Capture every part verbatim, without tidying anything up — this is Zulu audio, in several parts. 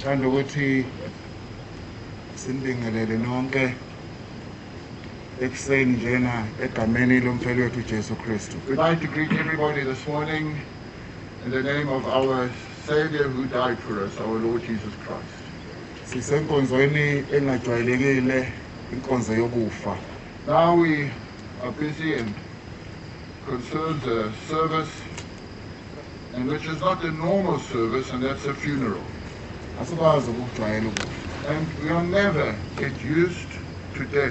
Thanda ukuthi sinibingelele nonke ekuseni njena egameni lomfeli wethu Jesu Kristu. We'd like to greet everybody this morning in the name of our Savior who died for us, our Lord Jesus Christ. Sisenkonzweni engajwayelekile, inkonzo yokufa. Now we are busy and concerns a service and which is not a normal service, and that's a funeral. Asikwazi ukujwayela ukufa. And we'll never get used to death.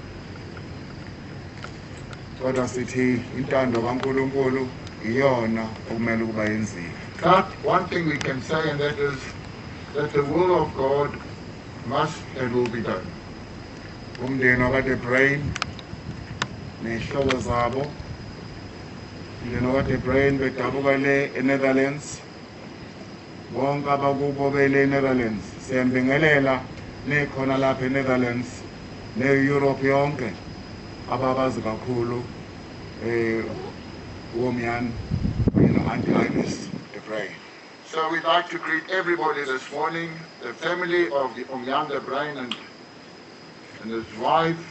Kodwa sithi intando kaNkulunkulu iyona okumele ukuba yenziwe. But one thing we can say, and that is that the will of God must and will be done. Umndeni wakade Brain nehlobo zabo, umndeni wakade Brain bedabuka le eNetherlands, bonke abakubo bele eNetherlands siyambingelela nekhona lapha eNetherlands ne-Europe yonke ababazi kakhulu eh uMyani no-Anti-Iris de Brain. So we'd like to greet everybody this morning, the family of the Omyan de Brain and, and his wife,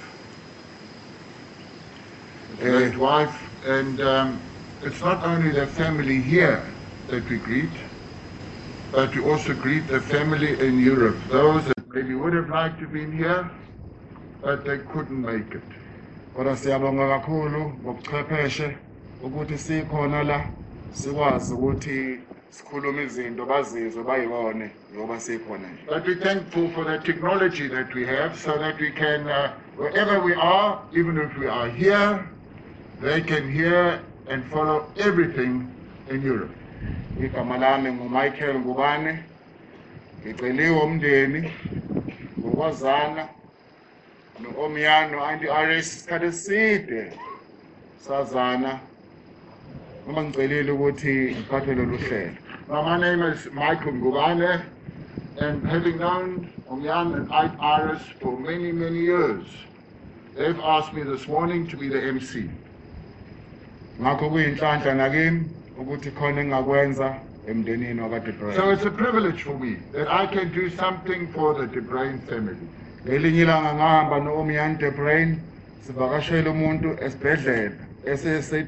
his Eh. late wife, and um, it's not only the family here that we greet, but we also greet the family in Europe, those that maybe would have liked to be here, but they couldn't make it. Kodwa siyabonga kakhulu ngobuchwepheshe ukuthi sikhona la sikwazi ukuthi sikhulume izinto bazizwe bayibone ngoba sikhona nje. But we're thankful for the technology that we have so that we can, uh, wherever we are, even if we are here, they can hear and follow everything in Europe. Igama lami nguMichael Ngubane, ngiceliwe umndeni ngokwazana no-Omyani no-Anti-Iris isikhathi eside sazana uma ngicelile ukuthi ngiphathe lolu hlelo. Now, my name is Michael Ngubane, and having known Omyan and Iris for many, many years, they've asked me this morning to be the M C. Ngakho kuyinhlanhla nakimi ukuthi khona engakwenza emndenini wakade Brain. So it's a privilege for me that I can do something for the De Brain family. Ngelinye ilanga ngahamba no-Omyani de Brain sivakashele umuntu esibhedlela esese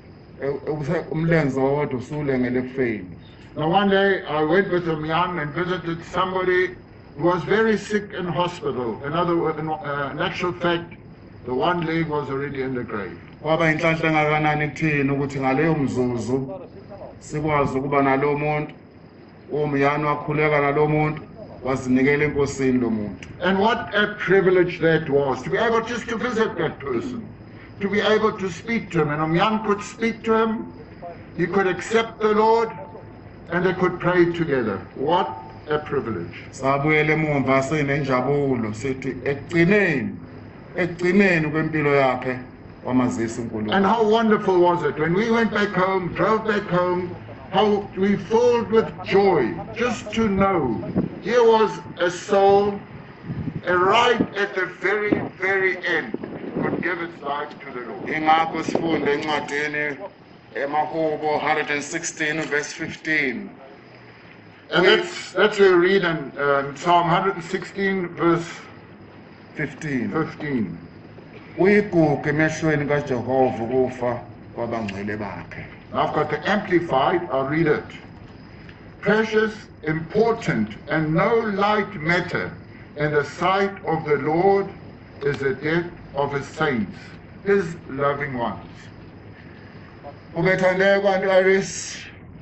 umlenze wodwa usulengele ekufeni. Now, one day I went with Omyan and visited somebody who was very sick in hospital. In other words, in, uh, in actual fact, the one leg was already in the grave. Kwaba inhlanhla engakanani kuthina ukuthi ngaleyo mzuzu sikwazi ukuba nalo muntu uMyani wakhuleka nalo muntu wazinikela enkosini lo muntu. And what a privilege that was, to be able just to visit that person, to be able to speak to him. And Omyan could speak to him, he could accept the Lord, and they could pray together. What a privilege. Sabuyele emumva sinenjabulo sithi ekugcineni ekugcineni kwempilo yakhe wamazisa uNkulunkulu. And how wonderful was it when we went back home, drove back home, how we filled with joy just to know here was a soul, and right at the very, very end, could give its life to the Lord. Ingakho sifunde encwadini eMahubo one hundred sixteen verse fifteen. And that's, that's where we read in um, Psalm one hundred sixteen, verse fifteen. fifteen. Uyigugu emehlweni kaJehova ukufa kwabangcwele bakhe. I've got the Amplified, I'll read it. Precious, important, and no light matter in the sight of the Lord is the death of his saints, his loving ones. Ubethandeka uAnti-Iris,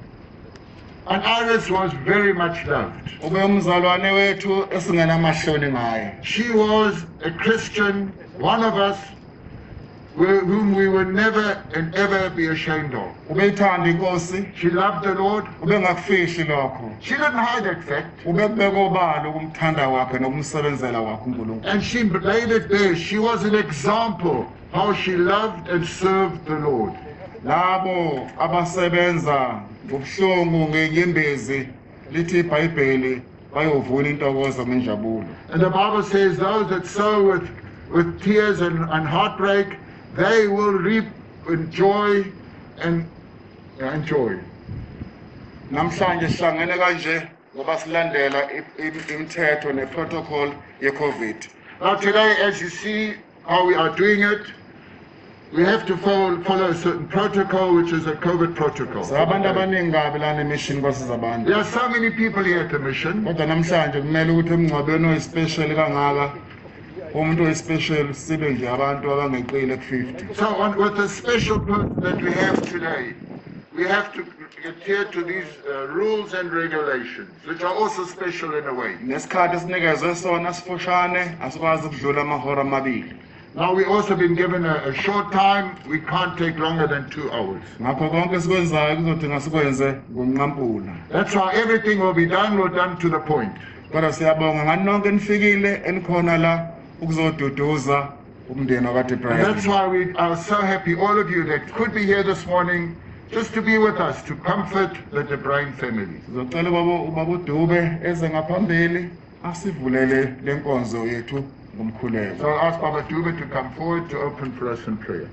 And Iris was very much loved. ube umzalwane wethu esingenamahloni ngaye. She was a Christian, one of us wh- whom we would never and ever be ashamed of. Ubeyithanda inkosi, She loved the Lord. ubengakufihli lokho. She didn't hide that fact. Ubekubeka obala ukumthanda kwakhe nokumsebenzela kwakhe uNkulunkulu. And she laid it there. She was an example how she loved and served the Lord. Labo abasebenza ngobuhlungu ngenyembezi lithi iBhayibheli bayovuna intokozo ngenjabulo. And the Bible says those that sow with, with tears and, and heartbreak, they will reap with joy and, and joy. Namhlanje sihlangene kanje ngoba silandela i- im- imithetho neprotocol ye-COVID. Now today, as you see how we are doing it, we have to follow, follow a certain protocol, which is a COVID protocol. So abantu abaningi kabi lana emission kwasiza abantu. There are so many people here at the mission. Kodwa namhlanje kumele ukuthi emngcwabeni oyispecial kangaka umuntu oyispecial sibe nje abantu abangeqile ku-fifty. So on, with the special person that we have today, we have to adhere to these uh, rules and regulations, which are also special in a way. Nesikhathi esinikezwe sona sifushane asikwazi ukudlula amahora amabili. Now we've also been given a, a short time. We can't take longer than two hours. Ngakho konke esikwenzayo kuzodinga sikwenze ngomnqampula. That's why everything will be done, will done to the point. Kodwa siyabonga ngani nonke nifikile enikhona la ukuzoduduza umndeni wakade And that's Brian. why we are so happy, all of you that could be here this morning, just to be with us, to comfort the De Bruyn family. Sizocela ubaba ubaba uDube eze ngaphambili asivulele lenkonzo yethu ngomkhuleko. So I'll ask Baba Dube to come forward to open for us in prayer.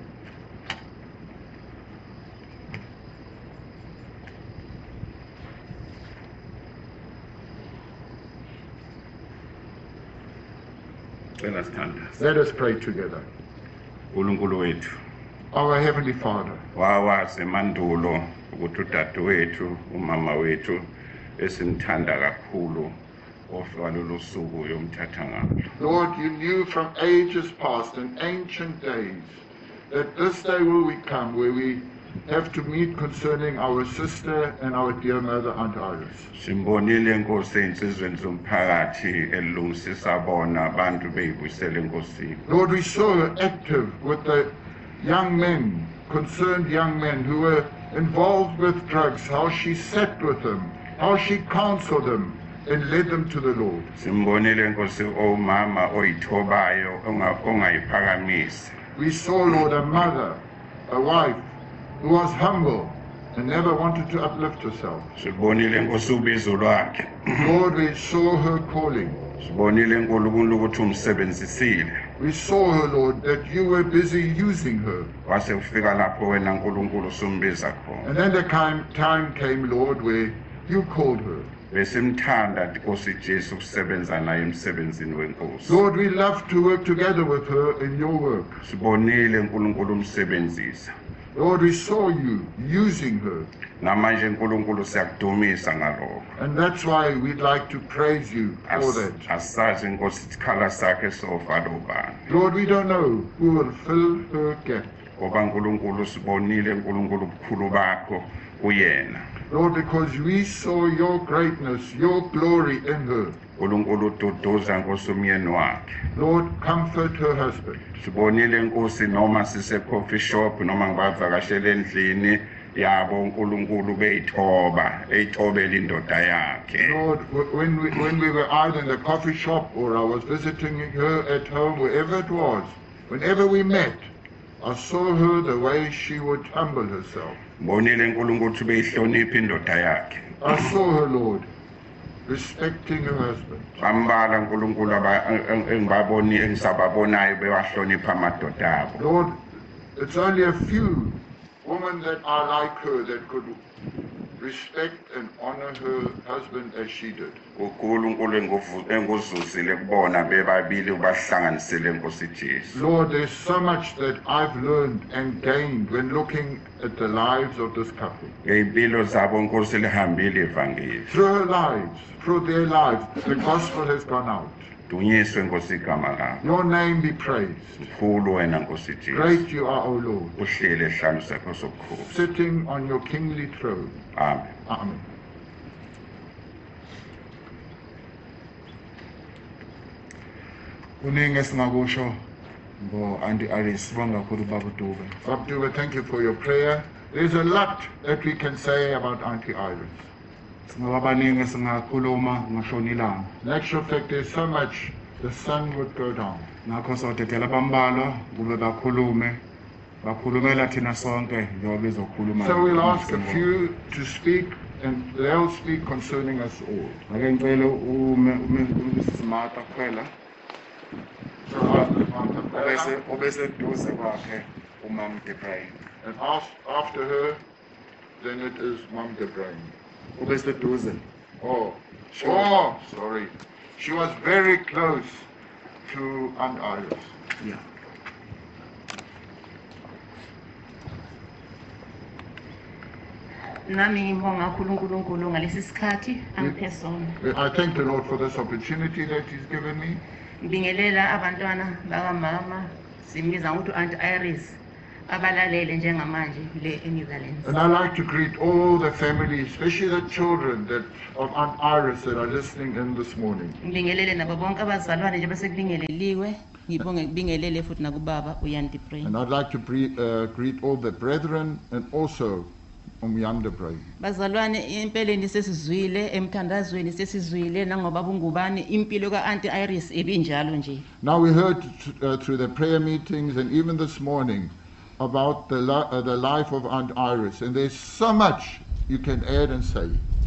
Cela sithanda. Let us pray together. uNkulunkulu wethu Our Heavenly Father, wawazi mandulo ukuthi udadewethu umama wethu esimthanda kakhulu ofika lolu suku yomthatha ngalo. Lord, you knew from ages past and ancient days that this day will we come where we have to meet concerning our sister and our dear mother, Aunt Iris. Simbonile inkosi einsizweni zomphakathi elungisisa bona abantu beyibuyisela enkosini. Lord, we saw her active with the young men, concerned young men who were involved with drugs, how she sat with them, how she counseled them and led them to the Lord. Simbonile inkosi omama oyithobayo ongayiphakamisi. We saw, Lord, a mother, a wife who was humble and never wanted to uplift herself. Sibonile inkosi ubizo lwakhe. Lord, we saw her calling. Sibonile uNkulunkulu ukuthi umsebenzisile. We saw her, Lord, that you were busy using her. Wase ufika lapho wena uNkulunkulu sumbiza khona. And then the time, time came, Lord, where you called her. Besimthanda inkosi Jesu ukusebenza naye emsebenzini wenkosi. Lord, we love to work together with her in your work. Sibonile uNkulunkulu umsebenzisa. Lord, we saw you using her. Namanje uNkulunkulu siyakudumisa ngalokho. And that's why we'd like to praise you for that. Asazi inkosi isikhala sakhe sofa lobani. Lord, we don't know who will fill her gap. Ngoba uNkulunkulu sibonile uNkulunkulu ubukhulu bakho uyena. Lord, because we saw your greatness, your glory in her. uNkulunkulu ududuza inkosi umyeni wakhe. Lord, comfort her husband. Sibonile inkosi noma sise coffee shop noma ngibavakashela endlini yabo uNkulunkulu beyithoba eyithobela indoda yakhe. Lord, wh- when we, when we were either in the coffee shop or I was visiting her at home, wherever it was, whenever we met, I saw her the way she would humble herself. Bonile uNkulunkulu ukuthi beyihlonipha indoda yakhe. I saw her, Lord, respecting her husband. Bambala uNkulunkulu aba- engibaboni engisababonayo bewahlonipha amadoda abo. Lord, it's only a few women that are like her that could respect and honor her husband as she did. uNkulunkulu enguvu- enguzuzile kubona bebabili ubahlanganisele inkosi Jesu. Lord, there's so much that I've learned and gained when looking at the lives of this couple. Ngeimpilo zabo inkosi lihambile ivangeli. Through her lives, through their lives, the gospel has gone out. Dunyiswe inkosi igama lakho. Your name be praised. Mkhulu wena nkosi Jesu. Great you are, O Lord, Uhlele ehlalo sakho sobukhosi. sitting on your kingly throne. Amen. Amen. Kuningi esingakusho ngo Auntie Iris sibonga kakhulu baba uDube. Abdullah, thank you for your prayer. There's a lot that we can say about Auntie Iris. Singabaningi singakhuluma ngashona ilanga. In actual fact, there's so much the sun would go down. Ngakho sodedela bambalwa kube bakhulume bakhulumela thina sonke njengoba bezokhuluma. So we'll ask a few to speak, and they'll speak concerning us all. Ake ngicela ume ume uSmarta kuphela So ask the Father obese prayer, obese duze kwakhe umam De Bruyn. and ask after her, then it is Mom De Bruyn. Obese duze Oh, oh, sorry. She was very close to Aunt Iris. Yeah. Nami ngibonga kakhulu uNkulunkulu ngalesi sikhathi angiphe sona. I thank the Lord for this opportunity that He's given me. Ngibingelela abantwana bakamama simbiza ukuthi Aunt Iris abalalele njengamanje le eNetherlands. And I'd like to greet all the family, especially the children that of Aunt Iris that are listening in this morning. Ngibingelele nabo bonke abazalwane nje besekubingeleliwe. Ngibonge kubingelele futhi nakubaba uYanti Pray. And I'd like to pre, uh, greet all the brethren and also Umyam de Bray. Bazalwane impeleni sesizwile emthandazweni sesizwile nangoba bungubani impilo kaAunt Iris ebinjalo nje. Now we heard uh, through the prayer meetings and even this morning about the, li uh, the life of Aunt Iris, and there's so much you can add and say.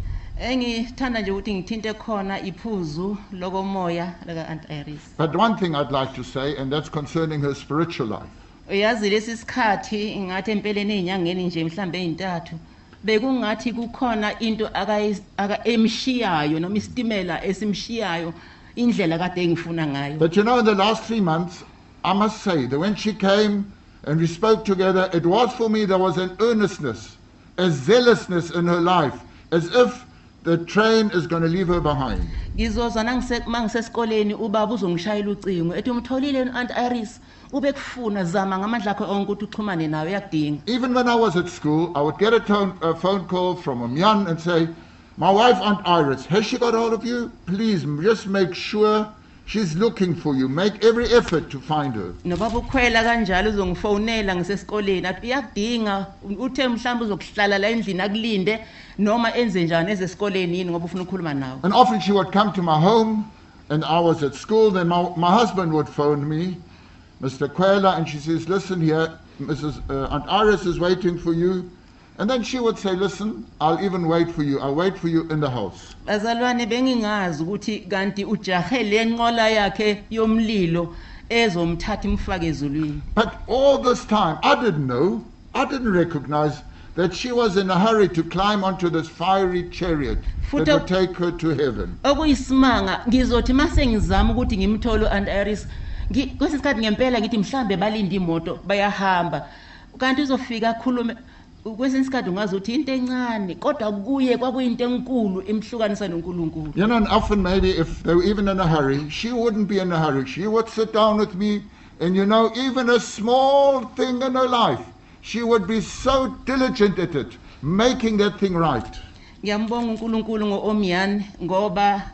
Engithanda nje ukuthi ngithinte khona iphuzu lokomoya lakaAunt Iris. But one thing I'd like to say, and that's concerning her spiritual life. Uyazi lesi sikhathi ngathi empeleni ezinyangeni nje mhlambe ezintathu bekungathi kukhona into aka emshiyayo noma isitimela esimshiyayo indlela kade engifuna ngayo. But you know, in the last three months, I must say that when she came and we spoke together, it was for me there was an earnestness, a zealousness in her life, as if the train is going to leave her behind. Ngizozwa nangisesikoleni ubaba uzongishayela ucingo ethi umtholile Aunt Iris ubekufuna zama ngamandla akho onke ukuthi uxhumane nawe yakudinga. Even when I was at school, I would get a, tone, a phone call from a Myan and say, my wife Aunt Iris, has she got hold of you? Please just make sure she's looking for you. Make every effort to find her. Nobaba ukhwela kanjalo uzongifonela ngisesikoleni athi uyakudinga uthe mhlawumbe uzokuhlala la endlini akulinde noma enze njani ezesikoleni yini ngoba ufuna ukukhuluma nawe. And often she would come to my home and I was at school, then my, my husband would phone me, Mister Kwela, and she says, listen here, Missus Uh, Aunt Iris is waiting for you. And then she would say, listen, I'll even wait for you. I'll wait for you in the house. Bazalwane bengingazi ukuthi kanti ujahe lenqola yakhe yomlilo ezomthatha imfake ezulwini. But all this time, I didn't know, I didn't recognize that she was in a hurry to climb onto this fiery chariot that would take her to heaven. Okuyisimanga ngizothi mase ngizama ukuthi ngimthole uAunt Iris kwesikhathi ngempela ngithi mhlambe balinde imoto bayahamba kanti uzofika khulume kwesinye isikhathi ungazuthi into encane kodwa kuye kwakuyinto enkulu emhlukanisa noNkulunkulu. You know, and often maybe if they were even in a hurry, she wouldn't be in a hurry. She would sit down with me, and you know, even a small thing in her life, she would be so diligent at it, making that thing right. Ngiyambonga uNkulunkulu ngoOmyan ngoba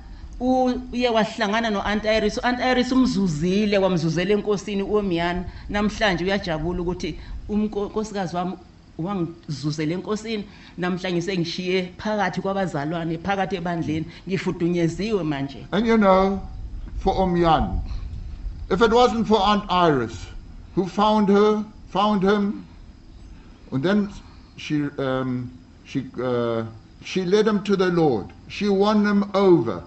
uye wahlangana noAunt Iris. uAunt Iris umzuzile wamzuzela enkosini uOmyan, namhlanje uyajabula ukuthi unkosikazi wami wangizuzela enkosini namhlanje sengishiye phakathi kwabazalwane phakathi ebandleni ngifudunyeziwe manje. And you know, for Omyan, if it wasn't for Aunt Iris who found her, found him, and then she um, she uh, she led him to the Lord. She won him over.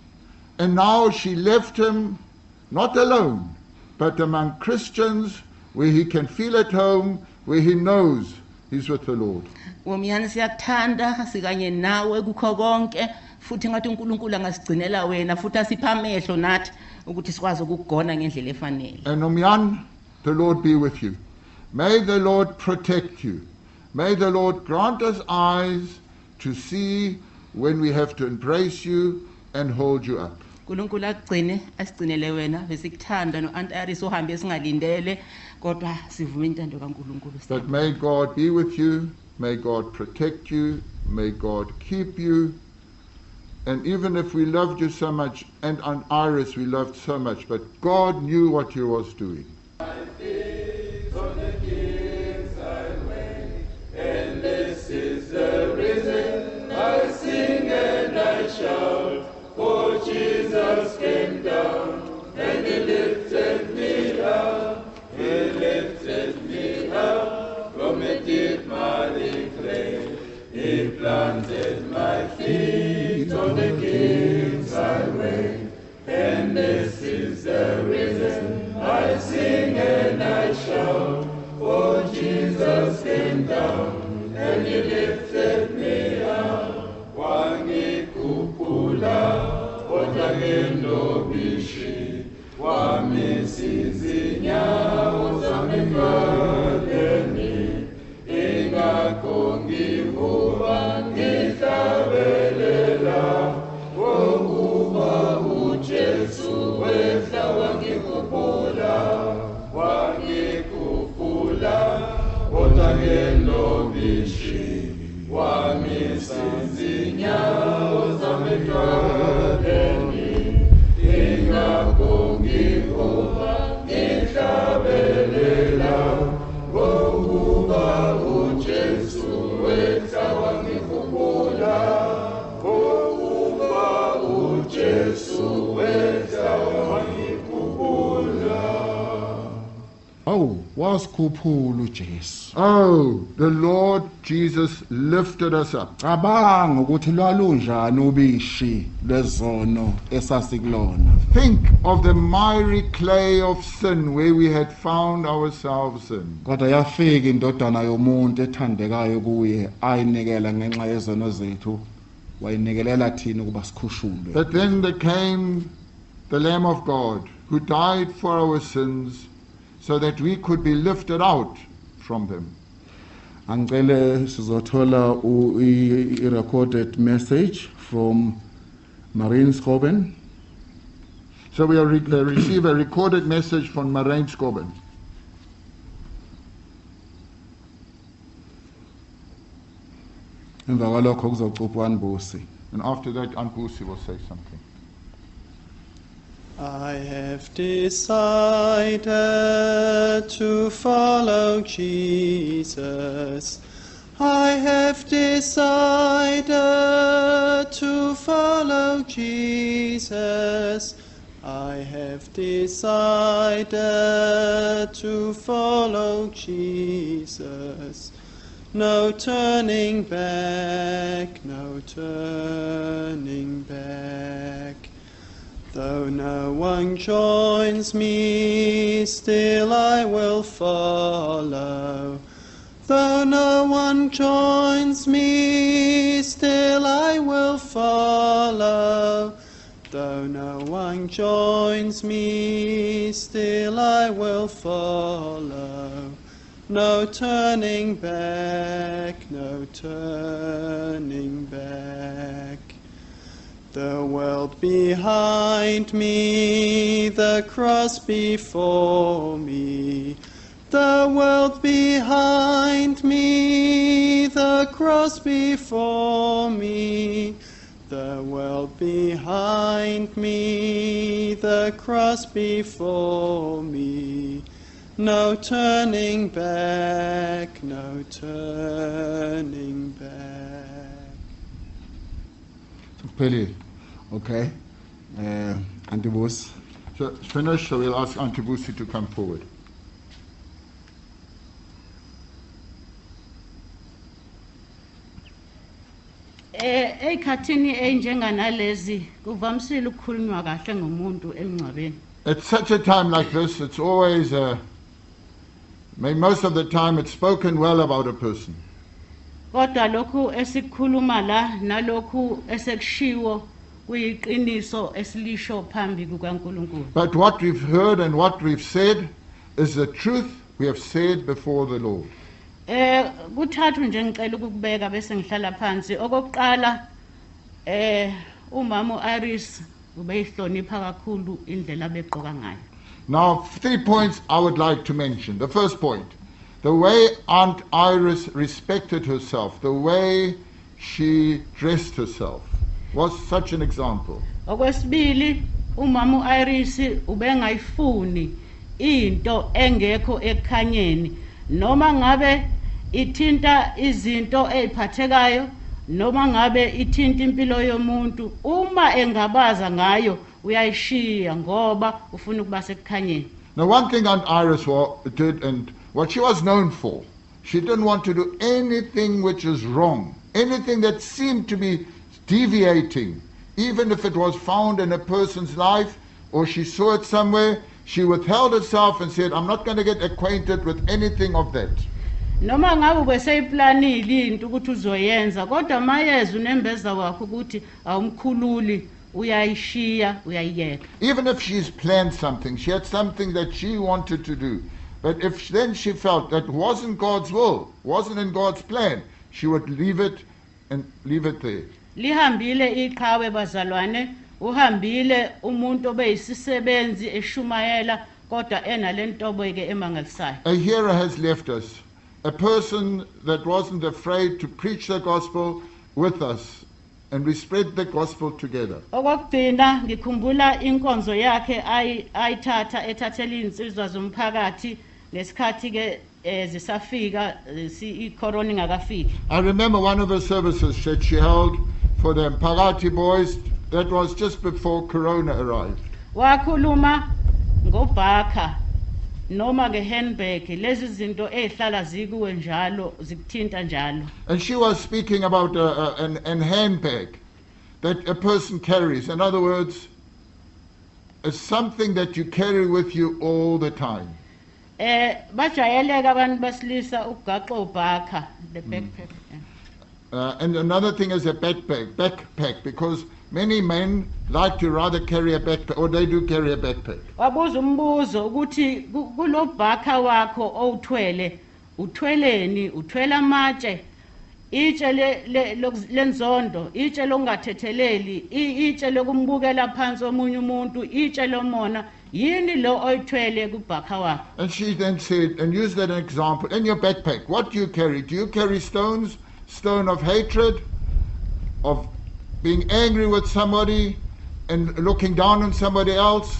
And now she left him not alone, but among Christians where he can feel at home, where he knows he's with the Lord. Omyan siyakuthanda sikanye nawe kukho konke futhi ngathi uNkulunkulu angasigcinela wena futhi asipha amehlo nathi ukuthi sikwazi ukugona ngendlela efanele. And Omyan, the Lord be with you. May the Lord protect you. May the Lord grant us eyes to see when we have to embrace you and hold you up. uNkulunkulu agcine asigcinele wena besikuthanda noAunt Iris uhambe singalindele kodwa sivume intando kaNkulunkulu. But may God be with you, may God protect you, may God keep you. And even if we loved you so much, and Aunt Iris we loved so much, but God knew what he was doing. For Jesus came down and he lifted me up, he lifted me up from a deep muddy clay. He planted my feet on the King's highway, and this is the reason I sing and I shout. For Jesus came down and he lifted me up. Wangikuku ngenlobishi wamisizinyawo zami emadlelweni ingakho ngivuka ngihlabelela ngokuba uJesu wehla wangikhuphula wangikhuphula kodwa ngenlobishi wamisizinyawo zami emadlelweni ingakho ngivuka ngihlabelela ngokuba uJesu wehla wangikhuphula ngokuba uJesu wehla wangikhuphula. Oh, wasikhuphula uJesu. Oh, the Lord Jesus lifted us up. Cabanga ukuthi lwalunjani ubishi lezono esasikulona. Think of the miry clay of sin where we had found ourselves in. Kodwa yafika indodana yomuntu ethandekayo kuye ayinikela ngenxa yezono zethu wayinikelela thina ukuba sikhushulwe. But then there came the Lamb of God who died for our sins so that we could be lifted out from them. Angicele sizothola u- i i- recorded message from Marine Scoben. So we are re- uh, receive a recorded message from Marijn Scoben. Emva kwalokho kuzocupha uNbusi. And after that, Anpusi will say something. I have decided to follow Jesus. I have decided to follow Jesus. I have decided to follow Jesus. No turning back, no turning back. Though no one joins me, still I will follow. Though no one joins me, still I will follow. Though no one joins me, still I will follow. No turning back, no turning back. The world behind me, the cross before me. The world behind me, the cross before me. The world behind me, the cross before me. No turning back, no turning back. Kuphelile. Okay. Eh Antibusi. So it's finished, so we'll ask Antibusi to come forward. Eh ekhathini enjenganalezi kuvamsile ukukhulunywa kahle ngomuntu emngcwabeni. At such a time like this, it's always, uh, may- most of the time, it's spoken well about a person. Kodwa lokhu esikhuluma la nalokhu esekushiwo kuyiqiniso esilisho phambi kukaNkulunkulu. But what we've heard and what we've said is the truth we have said before the Lord. Eh kuthathu nje ngicela ukubeka bese ngihlala phansi. Okokuqala eh umama Iris ubeyihlonipha kakhulu indlela abegqoka ngayo. Now, three points I would like to mention. The first point, the way Aunt Iris respected herself, the way she dressed herself, was such an example. Okwesibili umama Iris ubengayifuni into engekho ekhanyeni noma ngabe ithinta izinto eziphathekayo noma ngabe ithinta impilo yomuntu uma engabaza ngayo uyayishiya ngoba ufuna ukuba sekukhanyeni. Now, one thing Aunt Iris wa- did, and what she was known for, she didn't want to do anything which is wrong, anything that seemed to be deviating, even if it was found in a person's life or she saw it somewhere, she withheld herself and said, I'm not going to get acquainted with anything of that. Noma ngabe beseyiplanile into ukuthi uzoyenza kodwa mayeza unembeza wakho ukuthi awumkhululi uyayishiya uyayiyeka. Even if she's planned something, she had something that she wanted to do. But if then she felt that wasn't God's will, wasn't in God's plan, she would leave it and leave it there. Lihambile iqhawe bazalwane, uhambile umuntu obeyisisebenzi eshumayela kodwa ena lentobo ke emangalisayo. A hero has left us, a person that wasn't afraid to preach the gospel with us, and we spread the gospel together. Okugcina ngikhumbula inkonzo yakhe ayithatha ethathela insizwa zomphakathi ngesikhathi ke zisafika icorona ingakafiki. I remember one of her services that she held for the Mpakati boys. That was just before Corona arrived. Wakhuluma ngobhakha noma ngehandbag lezi zinto ezihlala zikuwe njalo zikuthinta njalo. And she was speaking about a, a, an, an handbag that a person carries. In other words, it's something that you carry with you all the time. Eh bajayeleka abantu basilisa ugaqa obhakha the backpack. Uh, and another thing is a backpack, backpack, because many men like to rather carry a backpack, or they do carry a backpack. Wabuza umbuzo ukuthi kulobhakha wakho owuthwele uthweleni uthwela amatshe itshe lenzondo itshe longathetheleli itshe lokumbukela phansi omunye umuntu itshe lomona yini lo oyithwele kubhakha wakho. And she then said, and used that example, in your backpack, what do you carry? Do you carry stones? Stone of hatred, of being angry with somebody and looking down on somebody else?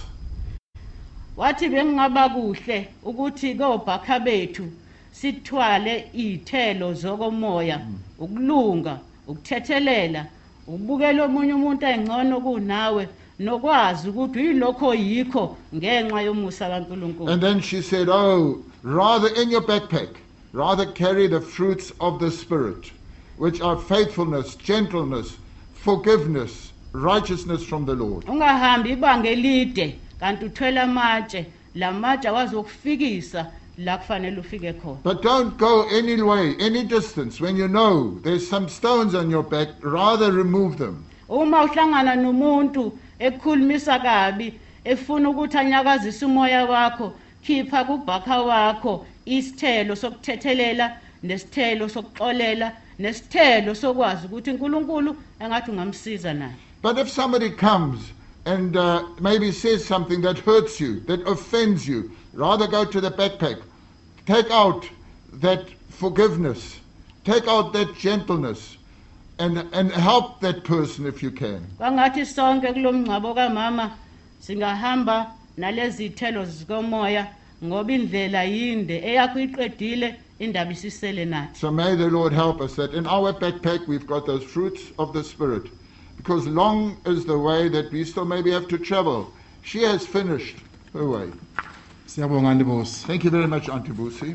Wathi bengaba kuhle ukuthi kobhakha bethu sithwale izithelo zokomoya ukulunga ukuthethelela ukubukela omunye umuntu engcono kunawe nokwazi ukuthi yilokho yikho ngenxa yomusa kaNkulunkulu. And then she said, oh, rather in your backpack, rather carry the fruits of the Spirit, which are faithfulness, gentleness, forgiveness, righteousness from the Lord. Ungahambi ibanga elide kanti uthwela amatshe lamatshe awazokufikisa la kufanele ufike khona. But don't go any way, any distance, when you know there's some stones on your back, rather remove them. Uma uhlangana nomuntu ekhulumisa kabi efuna ukuthi anyakazise umoya wakho, khipha kubhakha wakho isithelo sokuthethelela nesithelo sokuxolela nesithelo sokwazi ukuthi uNkulunkulu engathi ungamsiza naye. But if somebody comes and uh, maybe says something that hurts you, that offends you, rather go to the backpack, take out that forgiveness, take out that gentleness, and and help that person if you can. Bangathi sonke kulomngcabo kaMama singahamba nalezi zithelo zikomoya ngoba indlela yinde eyakho iqedile indaba isisele nathi. So may the Lord help us that in our backpack we've got those fruits of the Spirit, because long is the way that we still maybe have to travel. She has finished her way. Siyabonga Ntobosi. Thank you very much, Auntie Busi.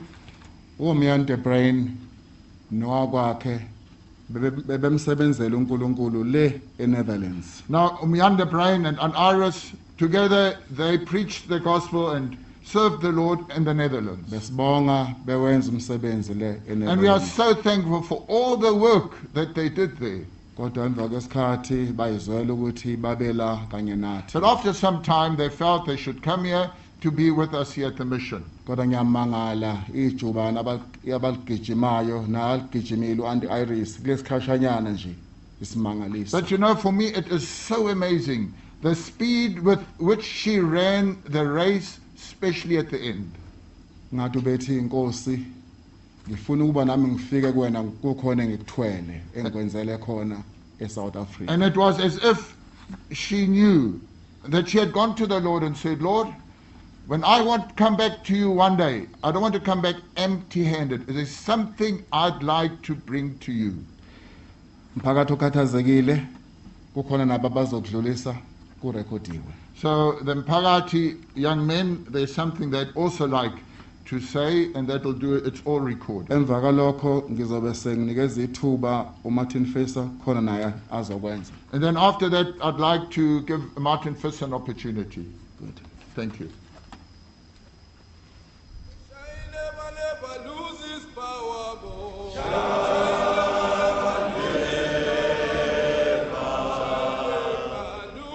uMyante Brain nowakwakhe bebemsebenzela uNkulunkulu le eNetherlands. Now, Umyande Brain and Aunt Iris, together they preached the gospel and served the Lord in the Netherlands. Besibonga bewenza umsebenzi le And we are eNetherlands. so thankful for all the work that they did there. Kodwa emva kwesikhathi bayizwela ukuthi babela kanye nathi. But after some time, they felt they should come here to be with us here at the mission. Kodwa ngiyamangala ijubana abaligijimayo naligijimile uAuntie Iris kulesikhashanyana nje isimangaliso. But you know, for me, it is so amazing the speed with which she ran the race, especially at the end. Ngathi bethi inkosi ngifuna ukuba nami ngifike kuwena kukhona ngikuthwele engikwenzele khona eSouth Africa. And it was as if she knew that she had gone to the Lord and said, Lord, when I want to come back to you one day, I don't want to come back empty-handed. There's something I'd like to bring to you. Mphakathi okhathazekile kukhona nabo abazokudlulisa kurekhodiwe. So the Mpagati young men, there's something they'd also like to say, and that'll do it. It's all recorded. Emva kalokho ngizobe senginikeza ithuba uMartin Fisher khona naye azokwenza. And then after that, I'd like to give Martin Fiss an opportunity. Good. Thank you. Never, never lose his power, boy.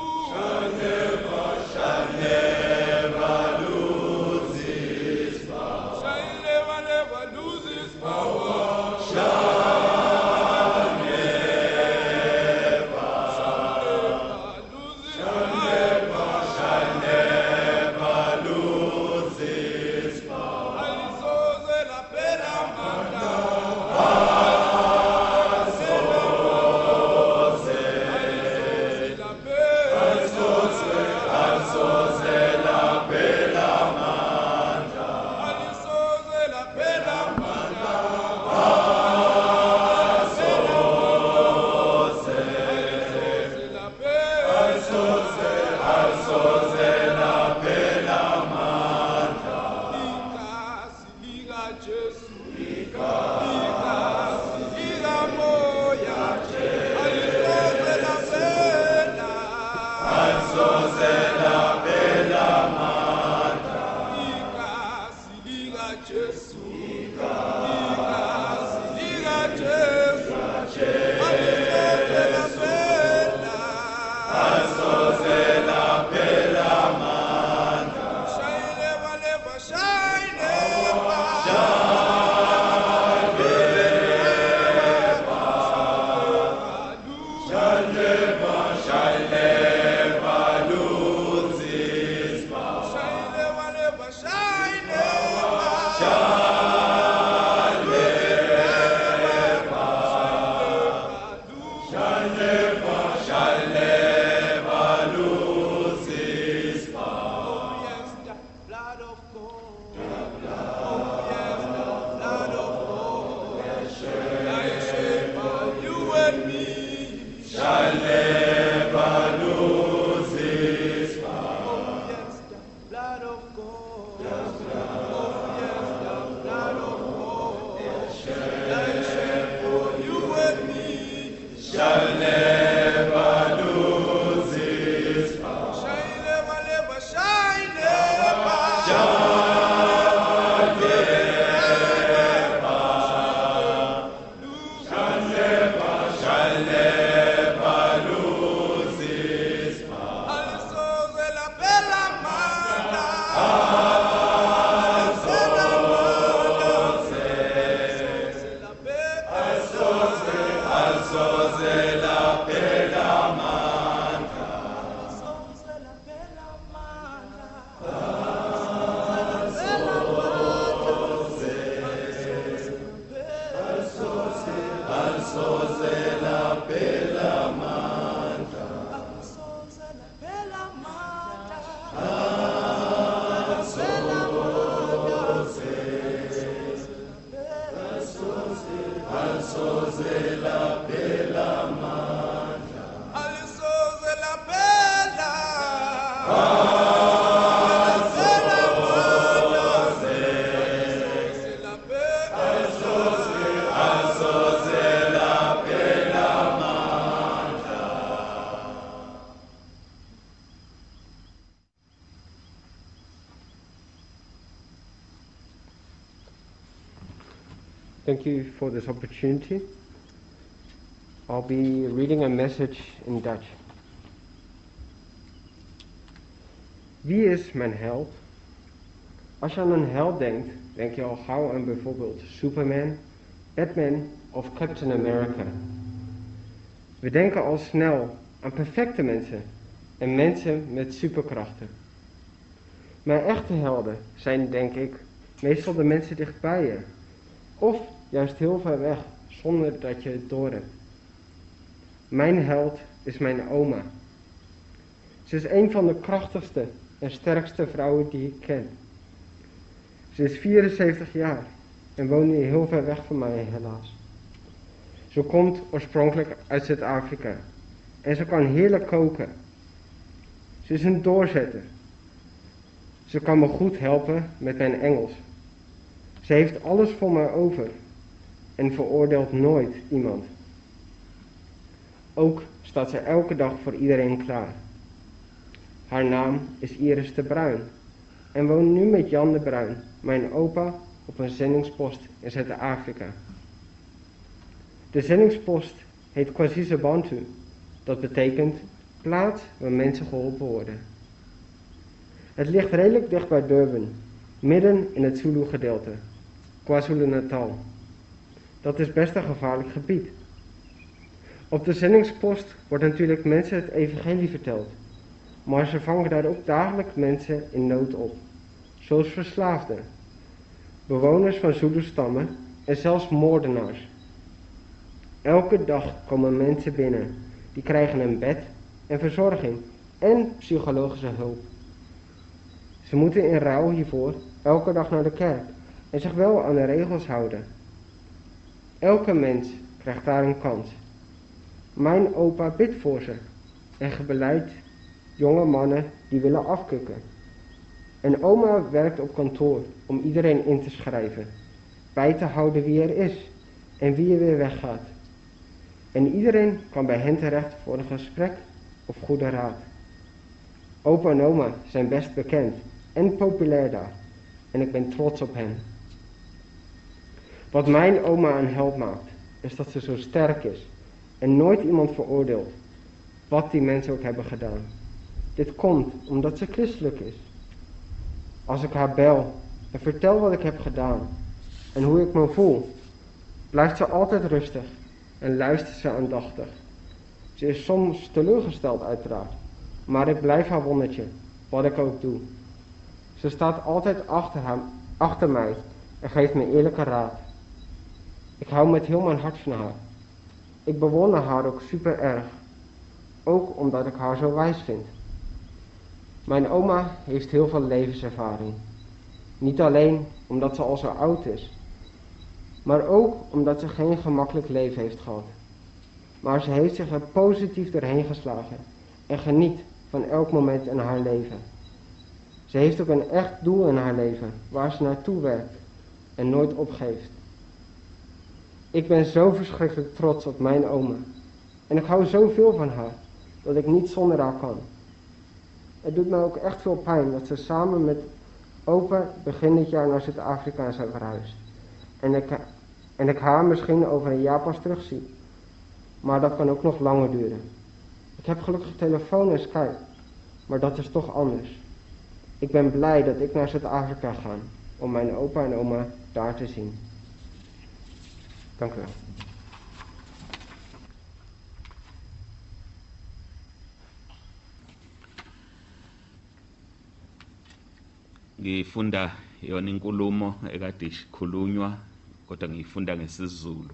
Thank you for this opportunity. I'll be reading a message in Dutch. Wie is mijn held? Als je aan een held denkt, denk je al gauw aan bijvoorbeeld Superman, Batman of Captain America. We denken al snel aan perfecte mensen en mensen met superkrachten. Mijn echte helden zijn, denk ik, meestal de mensen dichtbij je. Of juist heel ver weg, zonder dat je het doorhebt. Mijn held is mijn oma. Ze is een van de krachtigste en sterkste vrouwen die ik ken. Ze is vierenzeventig jaar en woont nu heel ver weg van mij, helaas. Ze komt oorspronkelijk uit Zuid-Afrika en ze kan heerlijk koken. Ze is een doorzetter. Ze kan me goed helpen met mijn Engels. Ze heeft alles voor mij over en veroordeelt nooit iemand. Ook staat ze elke dag voor iedereen klaar. Haar naam is Iris de Bruin en woont nu met Jan de Bruin, mijn opa, op een zendingspost in Zuid-Afrika. De zendingspost heet KwaZulu-Bantu. Dat betekent plaats waar mensen geholpen worden. Het ligt redelijk dicht bij Durban, midden in het Zulu-gedeelte, KwaZulu-Natal. Dat is best een gevaarlijk gebied. Op de zendingspost wordt natuurlijk mensen het evangelie verteld, maar ze vangen daar ook dagelijks mensen in nood op, zoals verslaafden, bewoners van Zulu-stammen en zelfs moordenaars. Elke dag komen mensen binnen, die krijgen een bed en verzorging en psychologische hulp. Ze moeten in ruil hiervoor elke dag naar de kerk en zich wel aan de regels houden. Elke mens krijgt daar een kans. Mijn opa bidt voor ze en gebeleidt jonge mannen die willen afkicken. En oma werkt op kantoor om iedereen in te schrijven, bij te houden wie er is en wie er weer weggaat. En iedereen kan bij hen terecht voor een gesprek of goede raad. Opa en oma zijn best bekend en populair daar en ik ben trots op hen. Wat mijn oma een held maakt, is dat ze zo sterk is en nooit iemand veroordeelt, wat die mensen ook hebben gedaan. Dit komt omdat ze christelijk is. Als ik haar bel en vertel wat ik heb gedaan en hoe ik me voel, blijft ze altijd rustig en luistert ze aandachtig. Ze is soms teleurgesteld uiteraard, maar ik blijf haar wondertje, wat ik ook doe. Ze staat altijd achter, haar, achter mij en geeft me eerlijke raad. Ik hou met heel mijn hart van haar. Ik bewonder haar ook super erg, ook omdat ik haar zo wijs vind. Mijn oma heeft heel veel levenservaring. Niet alleen omdat ze al zo oud is, maar ook omdat ze geen gemakkelijk leven heeft gehad. Maar ze heeft zich er positief doorheen geslagen en geniet van elk moment in haar leven. Ze heeft ook een echt doel in haar leven waar ze naartoe werkt en nooit opgeeft. Ik ben zo verschrikkelijk trots op mijn oma en ik hou zoveel van haar dat ik niet zonder haar kan. Het doet mij ook echt veel pijn dat ze samen met opa begin dit jaar naar Zuid-Afrika zijn verhuisd. En ik, en ik haar misschien over een jaar pas terugzie. Maar dat kan ook nog langer duren. Ik heb gelukkig telefoon en Skype, maar dat is toch anders. Ik ben blij dat ik naar Zuid-Afrika ga om mijn opa en oma daar te zien. Dank u wel. Ngifunda yona inkulumo ekade ikhulunywa kodwa ngifunda ngesiZulu.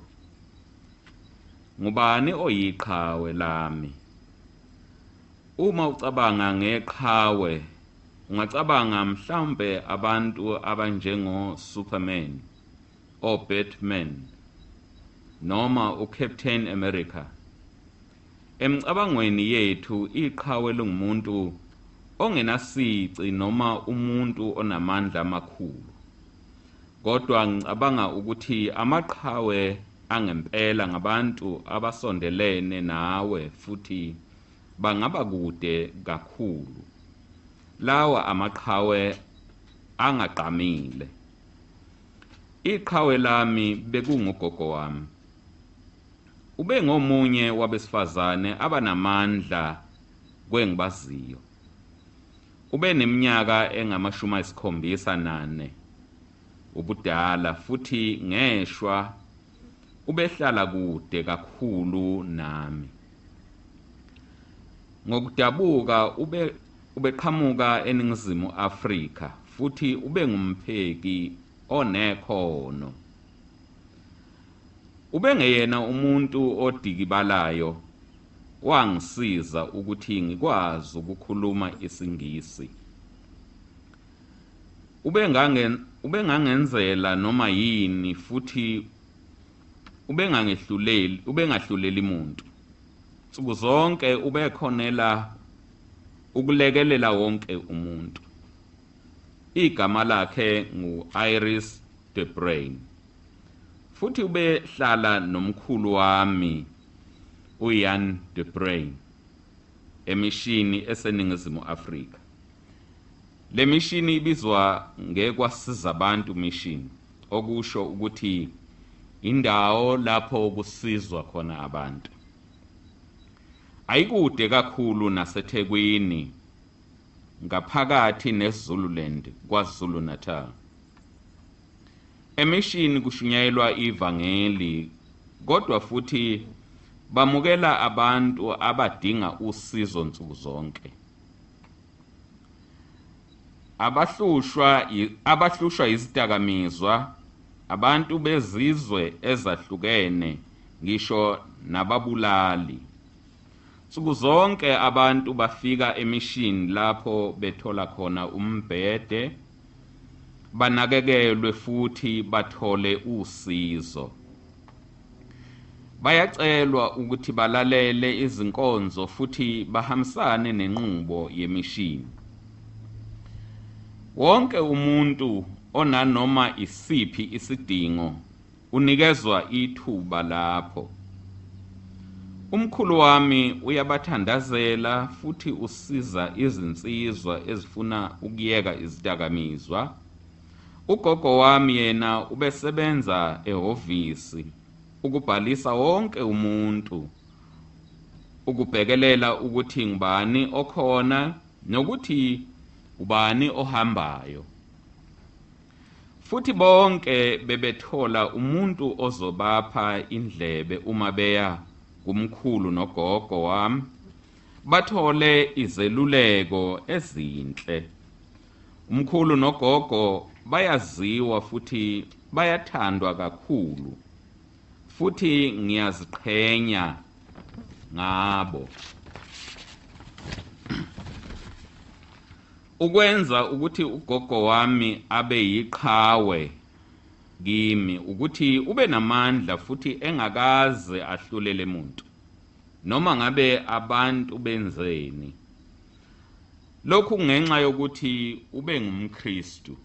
Ngubani oyiqhawe lami? Uma ucabanga ngeqhawe ungacabanga mhlambe abantu abanjengo Superman o Batman noma uCaptain America. Emcabangweni yethu iqhawe lungumuntu ongenasici noma umuntu onamandla amakhulu. Kodwa ngicabanga ukuthi amaqhawe angempela ngabantu abasondelene nawe futhi bangaba kude kakhulu. Lawa amaqhawe angaqamile. Iqhawe lami bekungugogo wami. Ube ngomunye wabesifazane abanamandla kwengibaziyo. Ube neminyaka engamashumi ayisikhombisa nane ubudala futhi ngeshwa ubehlala kude kakhulu nami. Ngokudabuka ube ubeqhamuka eNingizimu Afrika futhi ube ngumpheki onekhono. Ube ngeyena umuntu odikibalayo wangisiza ukuthi ngikwazi ukukhuluma isiNgisi. Ube ngangen ube ngangenzela noma yini futhi ube ngangehluleli ube ngahluleli umuntu. Nsuku zonke ube khonela ukulekelela wonke umuntu. Igama lakhe ngu Iris de Brain. Futhi ube hlala nomkhulu wami uYan de Brain emishini eseningizimu Afrika. Le mishini ibizwa ngekwasiza abantu mission, okusho ukuthi indawo lapho kusizwa khona abantu. Ayikude kakhulu naseThekwini ngaphakathi neZululand kwaZulu Natal. Emishini kushunyayelwa ivangeli kodwa futhi bamukela abantu abadinga usizo nsuku zonke. Abahlushwa abahlushwa izidakamizwa, abantu bezizwe ezahlukene, ngisho nababulali. Nsuku zonke abantu bafika emishini lapho bethola khona umbhede, banakekelwe futhi bathole usizo. bayacelwa ukuthi balalele izinkonzo futhi bahambisane nenqubo yemishini. Wonke umuntu onanoma isiphi isidingo unikezwa ithuba lapho. Umkhulu wami uyabathandazela futhi usiza izinsizwa ezifuna ukuyeka izidakamizwa. Ugogo wami yena ubesebenza ehhovisi ukubhalisa wonke umuntu, ukubhekelela ukuthi ngubani okhona nokuthi ubani ohambayo. Futhi bonke bebethola umuntu ozobapha indlebe uma beya kumkhulu nogogo wami, bathole izeluleko ezinhle. Umkhulu nogogo bayaziwa futhi bayathandwa kakhulu, futhi ngiyaziqhenya ngabo. Ukwenza ukuthi ugogo wami abe yiqhawe kimi ukuthi ube namandla futhi engakaze ahlulele umuntu noma ngabe abantu benzeni. Lokhu ngenxa yokuthi ube ngumKristu.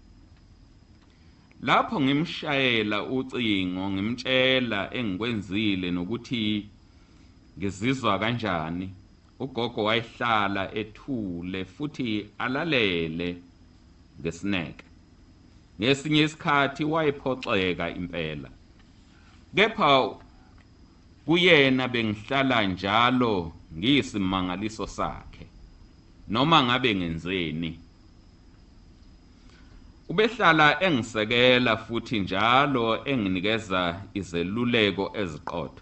Lapho ngimshayela ucingo ngimtshela engikwenzile nokuthi ngizizwa kanjani, ugogo wayehlala ethule futhi alalele ngesineke. Ngesinye isikhathi wayephoxeka impela. Kepha kuyena bengihlala njalo ngiyisimangaliso sakhe noma ngabe ngenzeni. Ubehlala engisekela futhi njalo enginikeza izeluleko eziqotho.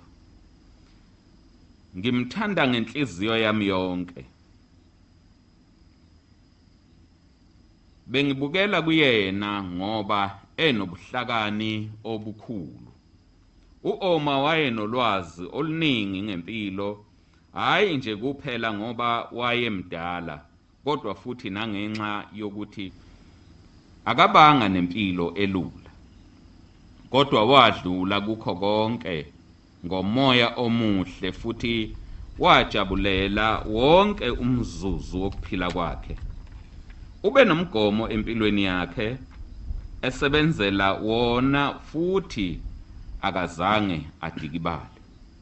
Ngimthanda ngenhliziyo yami yonke. Bengibukela kuyena ngoba enobuhlakani obukhulu. U-Oma wayenolwazi oluningi ngempilo, hayi nje kuphela ngoba wayemdala, kodwa futhi nangenxa yokuthi akabanga nempilo elula. Kodwa wadlula kukho konke ngomoya omuhle futhi wajabulela wonke umzuzu wokuphila kwakhe. Ube nomgomo empilweni yakhe esebenzela wona futhi akazange adikibale.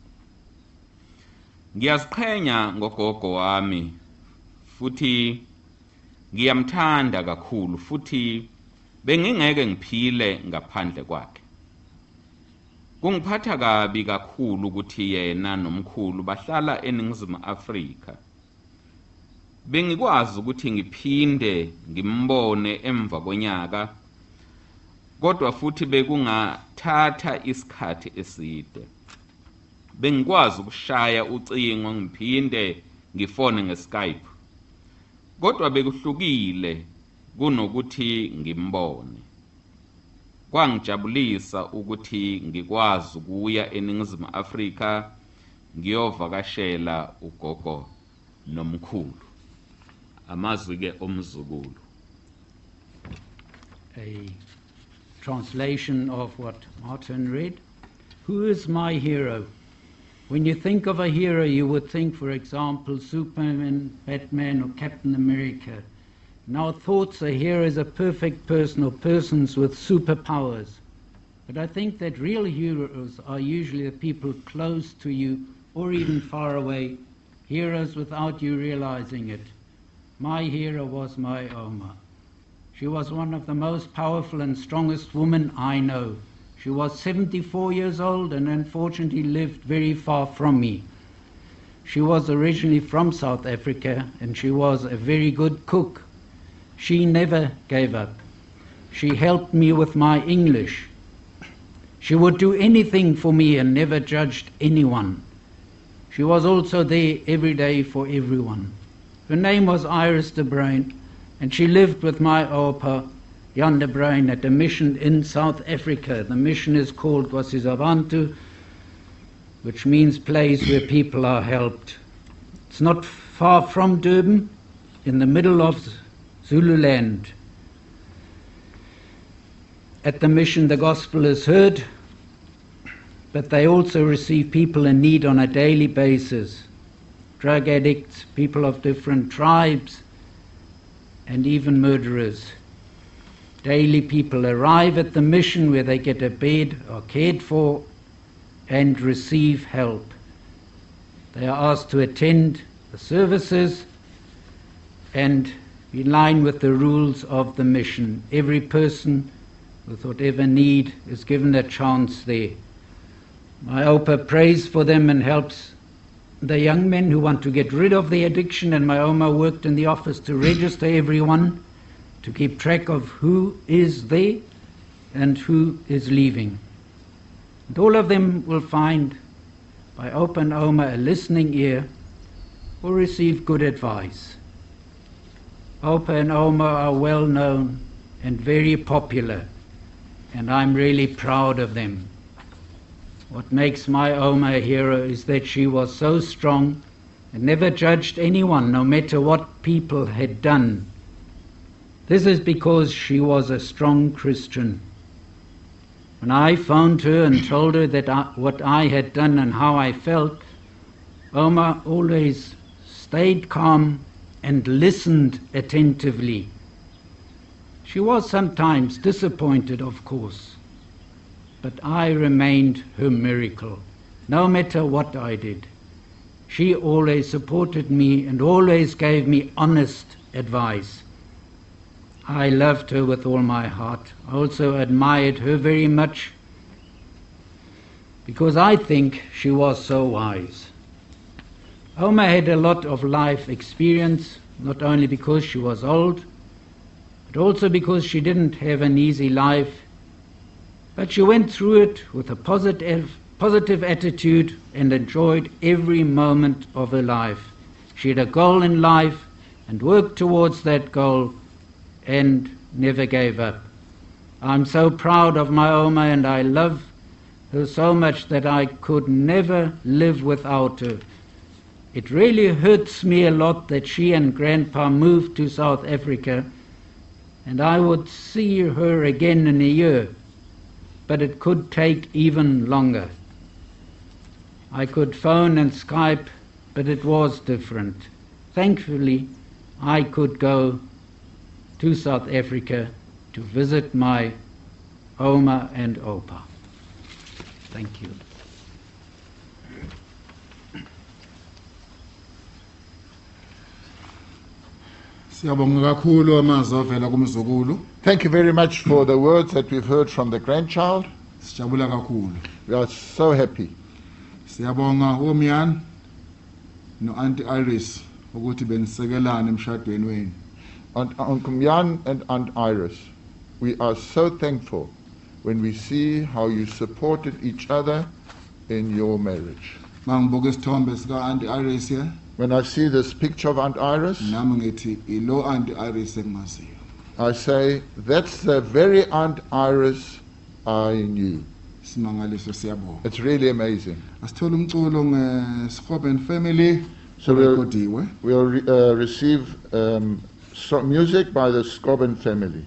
Ngiyaziqhenya ngogogo wami futhi ngiyamthanda kakhulu futhi bengingeke ngiphile ngaphandle kwakhe. Kungiphatha kabi kakhulu ukuthi yena nomkhulu bahlala eNingizimu Afrika. Bengikwazi ukuthi ngiphinde ngimbone emva konyaka, kodwa futhi bekungathatha isikhathi eside. Bengikwazi ukushaya ucingo ngiphinde ngifone ngeSkype, kodwa bekuhlukile kunokuthi ngimbone. Kwangijabulisa ukuthi ngikwazi ukuya eNingizimu Afrika ngiyovakashela ugogo nomkhulu. Amazwi ke omzukulu. A translation of what Martin read. Who is my hero? When you think of a hero, you would think, for example, Superman, Batman, or Captain America. In our thoughts, a hero is a perfect person or persons with superpowers. But I think that real heroes are usually the people close to you or even far away, heroes without you realizing it. My hero was my Oma. She was one of the most powerful and strongest women I know. She was seventy-four years old and unfortunately lived very far from me. She was originally from South Africa and she was a very good cook. She never gave up. She helped me with my English. She would do anything for me and never judged anyone. She was also there every day for everyone. Her name was Iris de Bruin, and she lived with my Opa, Jan de Bruin, at a mission in South Africa. The mission is called Kwasizabantu, which means place where people are helped. It's not far from Durban, in the middle of Zululand. At the mission, the gospel is heard. but they also receive people in need on a daily basis. Drug addicts, people of different tribes, and even murderers. Daily people arrive at the mission where they get a bed, are cared for, and receive help. They are asked to attend the services and be in line with the rules of the mission. Every person with whatever need is given a chance there. My Opa prays for them and helps the young men who want to get rid of the addiction, and my Oma worked in the office to register everyone, to keep track of who is there and who is leaving. And all of them will find by Opa and Oma a listening ear or receive good advice. Opa and Oma are well known and very popular, and I'm really proud of them. What makes my Oma a hero is that she was so strong and never judged anyone, no matter what people had done. This is because she was a strong Christian. When I phoned her and told her that I, what I had done and how I felt, Oma always stayed calm and listened attentively. She was sometimes disappointed, of course, but I remained her miracle, no matter what I did. She always supported me and always gave me honest advice. I loved her with all my heart. I also admired her very much because I think she was so wise. Oma had a lot of life experience, not only because she was old, but also because she didn't have an easy life. But she went through it with a positive, positive attitude and enjoyed every moment of her life. She had a goal in life and worked towards that goal and never gave up. I'm so proud of my Oma, and I love her so much that I could never live without her. It really hurts me a lot that she and Grandpa moved to South Africa, and I would see her again in a year, but it could take even longer. I could phone and Skype, but it was different. Thankfully, I could go to South Africa to visit my Oma and Opa. Thank you. Siyabonga kakhulu amazwi avela kumzukulu. Thank you very much for the words that we've heard from the grandchild. Sijabula kakhulu. We are so happy. Siyabonga uMyani no Auntie Iris ukuthi benisekelana emshadweni wenu. And Uncle Jan and Aunt Iris, we are so thankful when we see how you supported each other in your marriage. Mangibuka isithombe sika Auntie Iris here, When I see this picture of Aunt Iris, nami ngithi ilo Auntie Iris engimaziyo. I say, that's the very Aunt Iris I knew. Simangaliso siyabonga. It's really amazing. Asithola umculo ngeSchoben family. So we'll, Rekodiwe. we'll re, uh, receive um, so music by the Scoben family.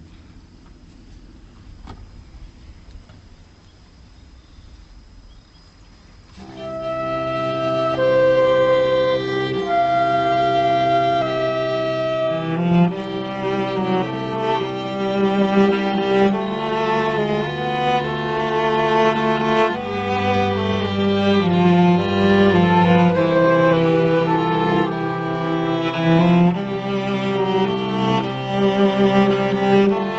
Thank you.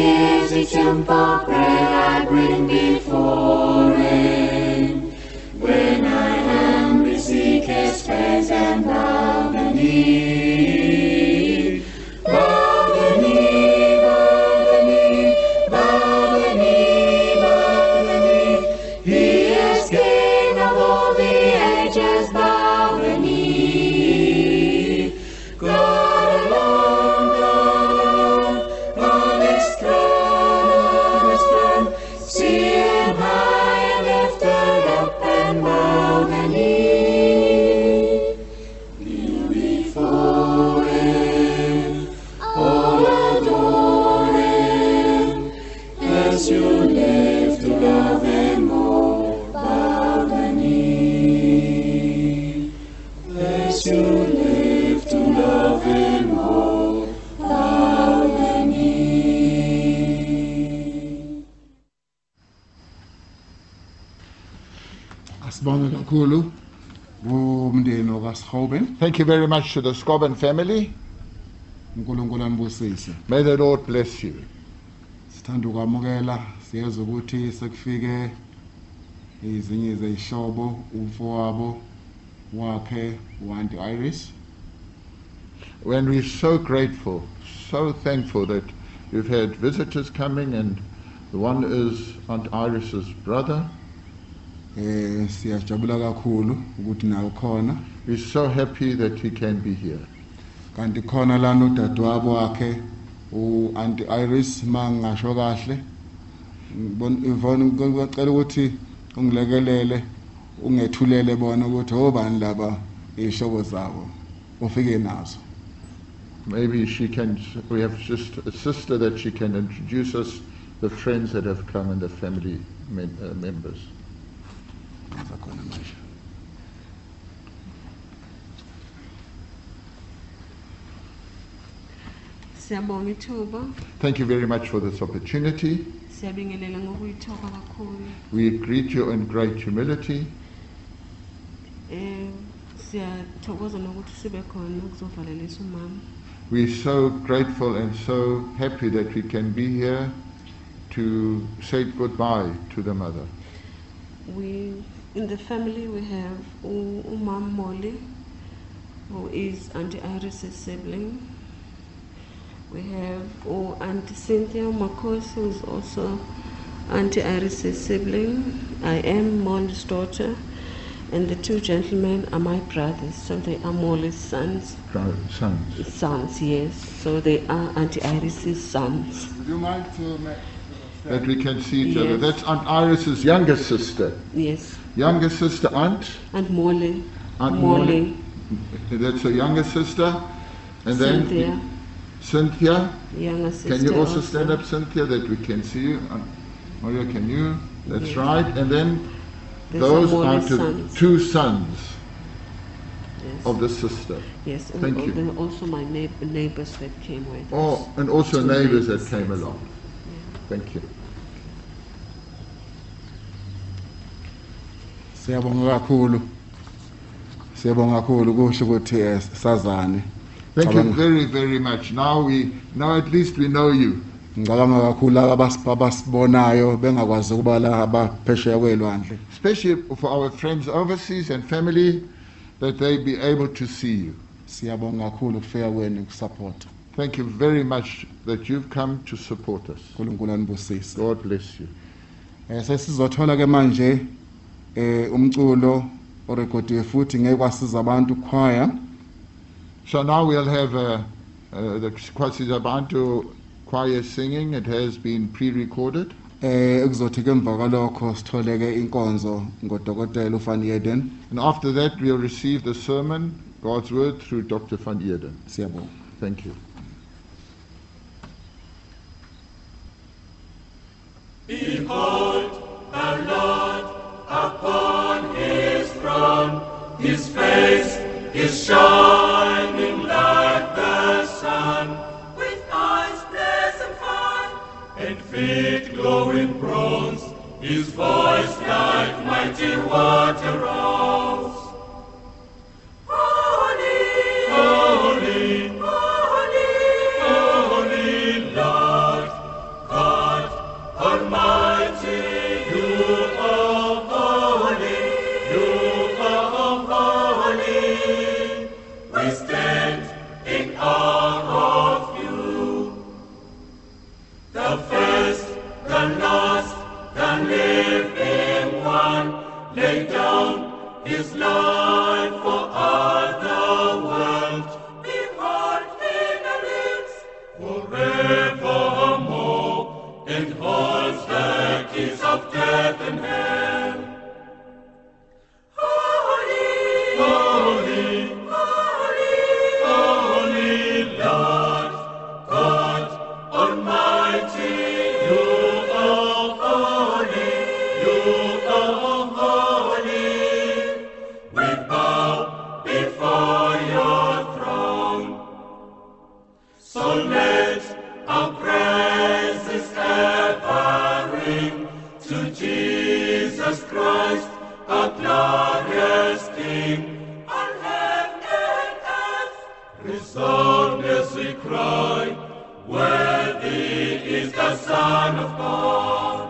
hears each simple prayer I bring before Him. When I humbly seek His face and bow the knee, bow the knee, bow the knee, bow the knee, bow the knee. He is King of all the ages, bow the knee. God alone, God alone, on His throne, on His throne, see Him high and lifted up and bow the knee. Kneel before Him, all adore Him, as you live to love Him more, bow the knee. As you live to love Him more, bow the knee. Asibonge kakhulu kumndeni wakwaSchoben. Thank you very much to the Scoben family. uNkulunkulu anibusise. May the Lord bless you. Sithanda ukwamukela siyeza ukuthi sekufike izinye zeyihlobo umfowabo wakhe uAunty Iris. When we're so grateful, so thankful that you've had visitors coming, and the one is Aunt Iris's brother. Eh siyajabula kakhulu ukuthi nawe khona. We're so happy that he can be here. Kanti khona lana udadewabo wakhe uAunty Iris mangasho kahle. Ngibona ngicela ukuthi ungilekelele ungethulele bona ukuthi obani laba ihlobo zabo ufike nazo. Maybe she can, we have just a sister that she can introduce us, the friends that have come and the family mem- uh, members. Zakhona manje. Siyabonga ithuba, Thank you very much for this opportunity. siyabingelela ngokuyithoba kakhulu. We greet you in great humility. Eh siyathokoza nokuthi sibe khona kuzovalelisa umama. We're so grateful and so happy that we can be here to say goodbye to the mother. We in the family we have u- umam Molly, who is Auntie Iris' sibling. We have oh, Auntie Cynthia Makos, who is also Auntie Iris' sibling. I am Molly's daughter, and the two gentlemen are my brothers, so they are Molly's sons. Bro- Sons. Sons, yes. So they are Auntie Iris' sons. Would you mind to make That we can see each other. Yes. That's Aunt Iris's younger sister. Yes. Younger sister, Aunt. And Molly. Aunt Molly. That's her younger sister. And Cynthia, then Cynthia. younger sister. Can you also stand up, Cynthia, that we can see you? Aunt Maria, can you? That's Yes. right. And then These are those are Molly's the sons. two sons Yes. of the sister. Yes, and Thank al- you. there are also my neigh- neighbors that came with us. Oh, and also Two neighbors that neighbors, came yes. along. Thank you. Siyabonga kakhulu. Siyabonga kakhulu kusho ukuthi eh, sazane. Thank you Cabanga- very, very much. Now we, now at least we know you. Ngicabanga kakhulu laba abasibonayo bengakwazi ukuba la abaphesheya kwelwandle. Especially for our friends overseas and family, that they be able to see you. Siyabonga kakhulu kufika kwenu kusupport. Thank you very much that you've come to support us. uNkulunkulu anibusise. God bless you. Eh sesizothola ke manje eh umculo orekhodiwe futhi ngeke kwasiza abantu choir. So now we'll have uh, uh, the Kwasizabantu choir singing. It has been pre-recorded. Eh ekuzothi ke emva kwalokho sithole ke inkonzo ngodokotela uFan Eden. And after that, we'll receive the sermon, God's word, through Doctor Van Eerden. Siyabonga. Thank you. Behold, the Lord upon His throne, His face is shining like the sun, with eyes blessed fine, and feet glowing bronze, His voice like mighty water rolls. Holy, holy, holy, holy Lord, God laid down his life for all the world. Behold, he lives forevermore and holds the keys of death and hell. Holy, holy, holy, holy Lord, God Almighty, you are holy, you are holy. We bow before your throne. So let our praises ever ring to Jesus Christ, our glorious King. All heaven and earth resound as we cry, worthy is the Son of God.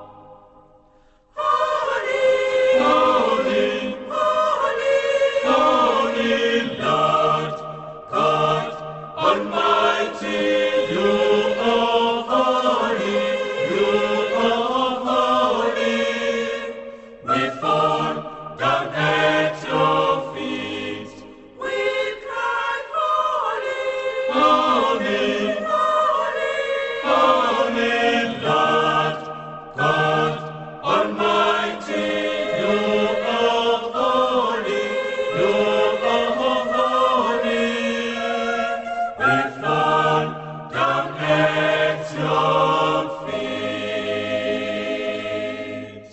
Holy, holy, holy, holy Lord, God Almighty, you are holy, you are holy. We fall down at your feet. We cry, holy, holy, holy, holy Lord, God Almighty, you are holy, you are holy. We fall down at your feet.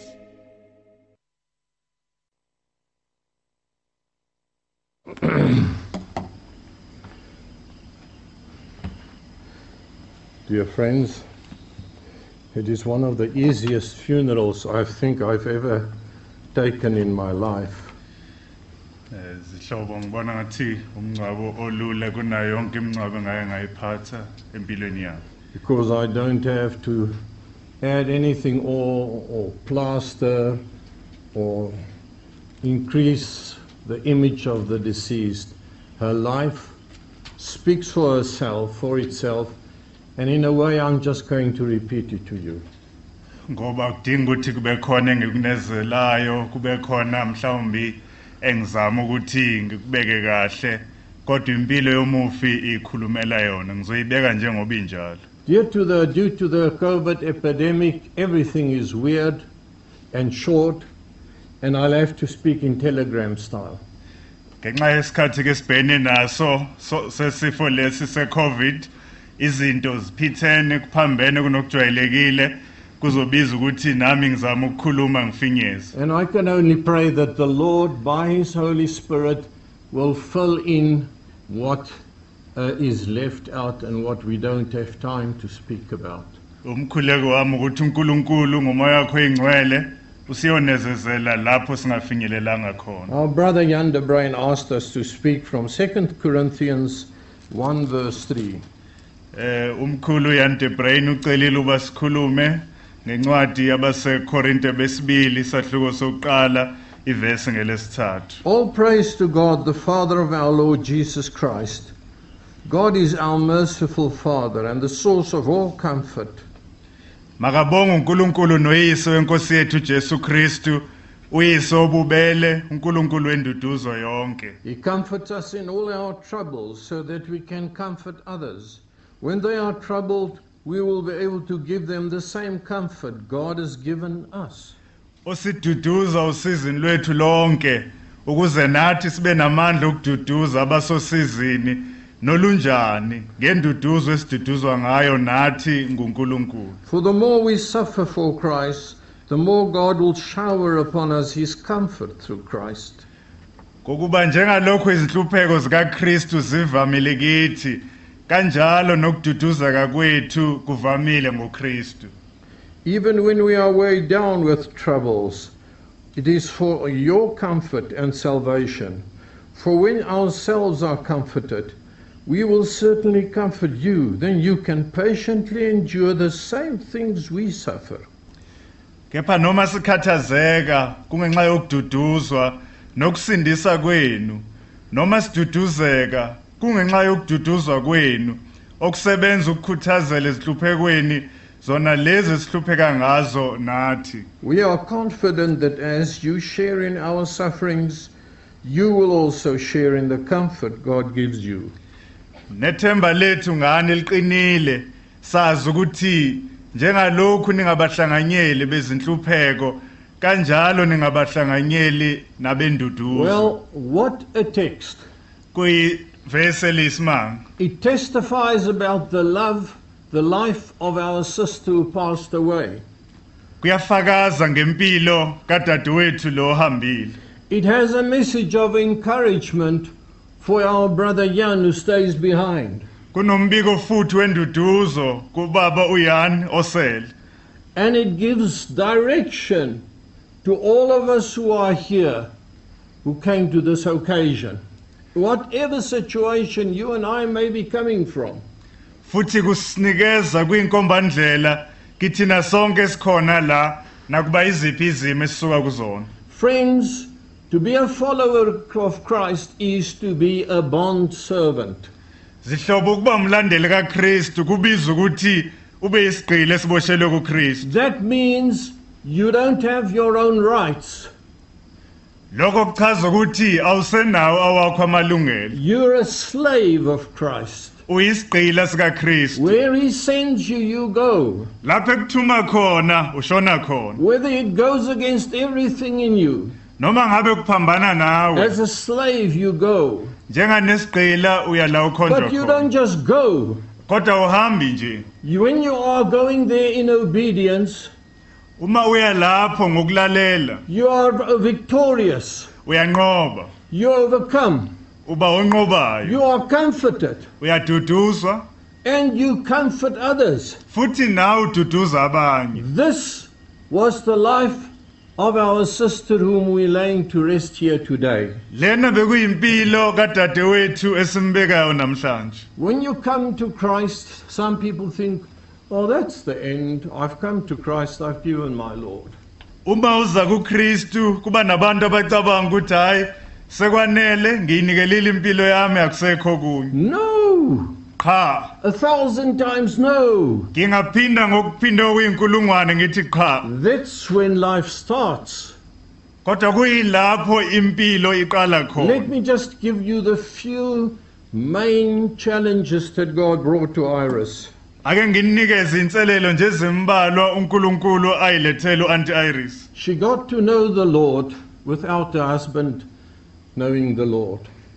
Dear friends, it is one of the easiest funerals I think I've ever taken in my life. Zihlobo ngibona ngathi umngcwabo olula kunayo yonke imingcwabo engaye ngayiphatha empilweni yami. Because I don't have to add anything or, or plaster or increase the image of the deceased. Her life speaks for herself, for itself, and in a way I'm just going to repeat it to you. Ngoba kudinga ukuthi kube khona engikunezelayo, kube khona mhlawumbi engizama ukuthi ngikubeke kahle, kodwa impilo yomufi ikhulumela yona, ngizoyibeka njengoba injalo. Due to the due to the COVID epidemic, everything is weird and short, and I'll have to speak in telegram style. Ngenxa yesikhathi ke sibhekene naso sesifo lesi se-COVID, izinto ziphithene kuphambene kunokujwayelekile, kuzobiza ukuthi nami ngizama ukukhuluma ngifinyeze. And I can only pray that the Lord, by His Holy Spirit, will fill in what uh, is left out and what we don't have time to speak about. Umkhuleko wami ukuthi uNkulunkulu ngomoya wakhe oyingcwele usiyonezezela lapho singafinyelelanga khona. Our brother Jan de Bruin asked us to speak from Second Corinthians one verse three. Eh umkhulu Jan de Bruin ucelile uba sikhulume ngencwadi yabaseKorinte besibili sahluko sokuqala ivesi ngelesithathu. All praise to God, the Father of our Lord Jesus Christ. God is our merciful Father and the source of all comfort. Makabonga uNkulunkulu noyise wenkosi yethu Jesu Kristu, uyise obubele, uNkulunkulu wenduduzo yonke. He comforts us in all our troubles so that we can comfort others. When they are troubled, we will be able to give them the same comfort God has given us. Osiduduza usizini lwethu lonke ukuze nathi sibe namandla okududuza abasosizini nolunjani ngenduduzo esiduduzwa ngayo nathi nguNkulunkulu. For the more we suffer for Christ, the more God will shower upon us His comfort through Christ. Ngokuba njengalokho izinhlupheko zikaKristu zivamile kithi, kanjalo nokududuza kwethu kuvamile ngoKristu. Even when we are weighed down with troubles, it is for your comfort and salvation. For when ourselves are comforted, we will certainly comfort you. Then you can patiently endure the same things we suffer. Kepha noma sikhathazeka kungenxa yokududuzwa nokusindisa kwenu, noma siduduzeka kungenxa yokududuzwa kwenu okusebenza ukukhuthazela ezihluphekweni zona lezi sihlupheka ngazo nathi. We are confident that as you share in our sufferings, you will also share in the comfort God gives you. Nethemba lethu ngani liqinile, sazi ukuthi njengalokhu ningabahlanganyeli bezinhlupheko, kanjalo ningabahlanganyeli nabenduduzo. Well, what a text. Kuyi verse elisimanga. It testifies about the love, the life of our sister who passed away. Kuyafakaza ngempilo kadadewethu lo hambile. It has a message of encouragement for our brother Jan who stays behind. Kunombiko futhi wenduduzo kubaba uYan osele. And it gives direction to all of us who are here who came to this occasion. Whatever situation you and I may be coming from. Futhi kusinikeza kwinkombandlela kithina sonke sikhona la nakuba iziphi izimo esisuka kuzona. Friends, to be a follower of Christ is to be a bond servant. Zihlobo ukuba umlandeli kaKristu kubiza ukuthi ube isigqili esiboshelwe kuKristu. That means you don't have your own rights. Lokho kuchaza ukuthi awusenawo awakho amalungelo. You're a slave of Christ. Uyisigqila sikaKristu. Where he sends you, you go. Lapho ekuthuma khona ushona khona. Whether it goes against everything in you. Noma ngabe kuphambana nawe. As a slave you go. Njenganesigqila uya la ukhonjwa khona. But you don't just go. Kodwa uhambi nje. When you are going there in obedience, uma uya lapho ngokulalela, you are victorious. Uyanqoba. You overcome. Uba onqobayo. You are comforted. Uyaduduzwa. And you comfort others. Futhi nawe ududuza abanye. This was the life of our sister whom we laying to rest here today. Lena bekuyimpilo kadadewethu esimbekayo namhlanje. When you come to Christ, some people think, oh, that's the end. I've come to Christ, I've given my Lord. Uma uza kuKristu kuba nabantu abacabanga ukuthi hayi sekwanele ngiyinikelile impilo yami akusekho kunye. No. Cha. A thousand times no. Ngingaphinda ngokuphinda okuyinkulungwane ngithi cha. That's when life starts. Kodwa kuyilapho impilo iqala khona. Let me just give you the few main challenges that God brought to Iris. Ake nginikeze inselelo nje ezimbalwa uNkulunkulu ayilethela uAunty Iris. She got to know the Lord without her husband knowing the Lord.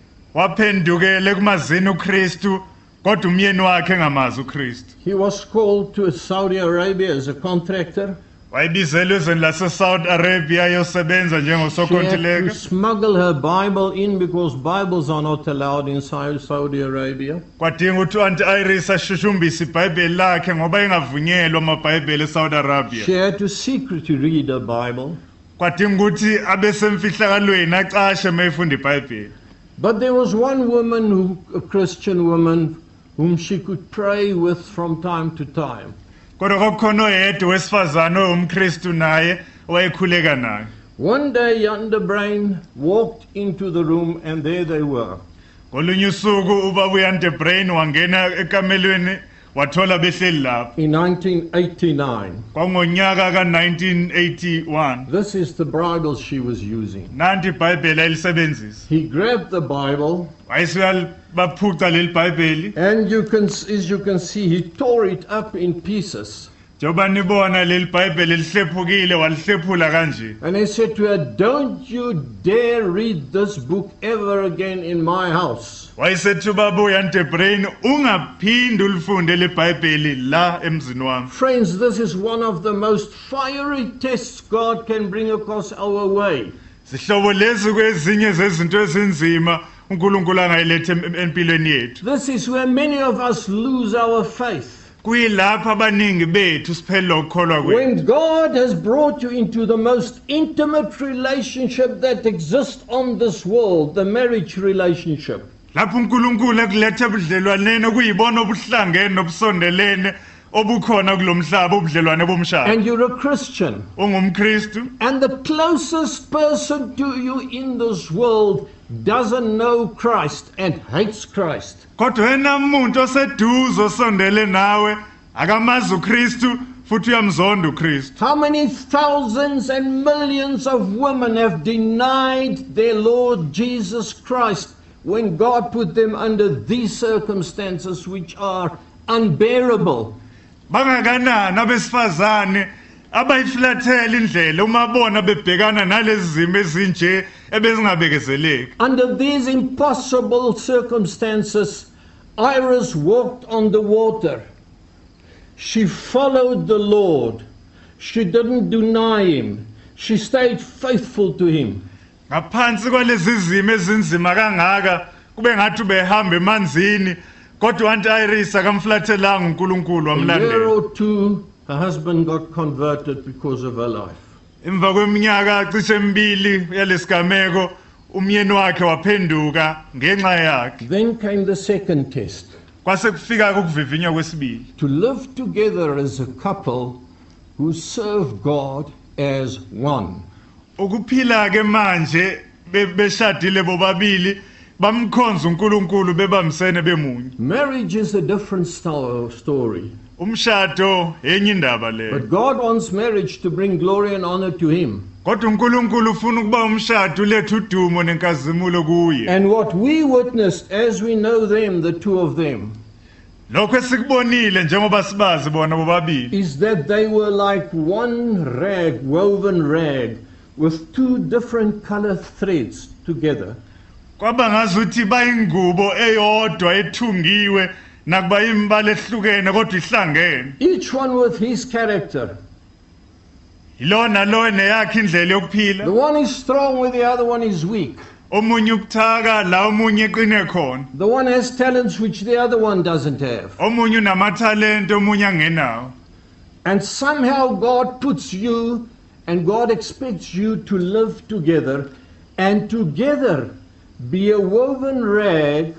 Waphendukele kumazini uKristu kodwa umyeni wakhe engamazi uKristu. He was called to Saudi Arabia as a contractor. Wayebizelwe ezweni lase-Saudi Arabia yosebenza njengosokontileka. She had to smuggle her Bible in because Bibles are not allowed in Saudi Arabia. Kwadinga ukuthi uAunty Iris ashushumbise iBhayibheli lakhe ngoba engavunyelwa amabhayibheli eSaudi Arabia. She had to secretly read a Bible. Kwadinga ukuthi abe semfihlakalweni acashe mayefunda iBhayibheli. But there was one woman, who, a Christian woman, whom she could pray with from time to time. Kodwa kokukhona oyedwa wesifazane owumKristu naye owayekhuleka naye. One day Jan de Bruin walked into the room and there they were. Ngolunye usuku ubaba uJan de Bruin wangena ekamelweni wathola behleli lapho. In nineteen eighty-nine. Kwangonyaka ka nineteen eighty-one. This is the Bible she was using. Nanti iBhayibheli ayisebenzisa. He grabbed the Bible. Wayesuyaliphuca leli Bhayibheli. And you can, as you can see, he tore it up in pieces. Njengoba nibona leli Bhayibheli lihlephukile walihlephula kanje. And he said to her, don't you dare read this book ever again in my house. Wayesethi ubaba uJan de Bruin ungaphindi ulifunde le Bhayibheli la emzini wami. Friends, this is one of the most fiery tests God can bring across our way. Sihlobo lezi kwezinye zezinto ezinzima uNkulunkulu angayilethe empilweni yethu. This is where many of us lose our faith. Kuyilapha abaningi bethu siphelele ukukholwa kwethu. When God has brought you into the most intimate relationship that exists on this world, the marriage relationship. Lapho uNkulunkulu ekulethe ubudlelwaneni okuyibona obuhlangene nobusondelene obukhona kulomhlaba ubudlelwane bomshado. And you're a Christian. Ungumkristu. And the closest person to you in this world doesn't know Christ and hates Christ. Kodwa wena umuntu oseduze osondele nawe akamazi uKristu futhi uyamzonda uKristu. How many thousands and millions of women have denied their Lord Jesus Christ when God put them under these circumstances which are unbearable? Bangakanani abesifazane abayiflathela indlela uma bona bebhekana nalezi zimo ezinje ebezingabekezeleki. Under these impossible circumstances, Iris walked on the water. She followed the Lord. She didn't deny him. She stayed faithful to him. Ngaphansi kwalezi zimo ezinzima kangaka kube ngathi ubehamba emanzini kodwa uAunty Iris akamflathelanga uNkulunkulu A year wamlandela. or two, her husband got converted because of her life. Emva kweminyaka cishe emibili yalesigameko umyeni wakhe waphenduka ngenxa yakhe. Then came the second test. Kwase kufika ukuvivinywa kwesibili. To live together as a couple who serve God as one. Ukuphila ke manje be- beshadile bobabili bamkhonza uNkulunkulu bebamsene bemunye. Marriage is a different sto- story. Umshado enye indaba leyo. But God wants marriage to bring glory and honor to him. Kodwa uNkulunkulu ufuna ukuba umshado lethu udumo nenkazimulo kuye. And what we witnessed as we know them, the two of them, Lokho esikubonile njengoba sibazi bona bobabili is that they were like one rag, woven rag, with two different color threads together. kwaba ngazuthi bayingubo eyodwa ethungiwe nakuba imbala ehlukene kodwa ihlangene. Each one with his character. Ilona lo neyakhe indlela yokuphila. The one is strong with the other one is weak. Omunye ukuthaka la omunye eqine khona. The one has talents which the other one doesn't have. Omunye unamathalente omunye angenawo. And somehow God puts you and God expects you to live together and together be a woven rag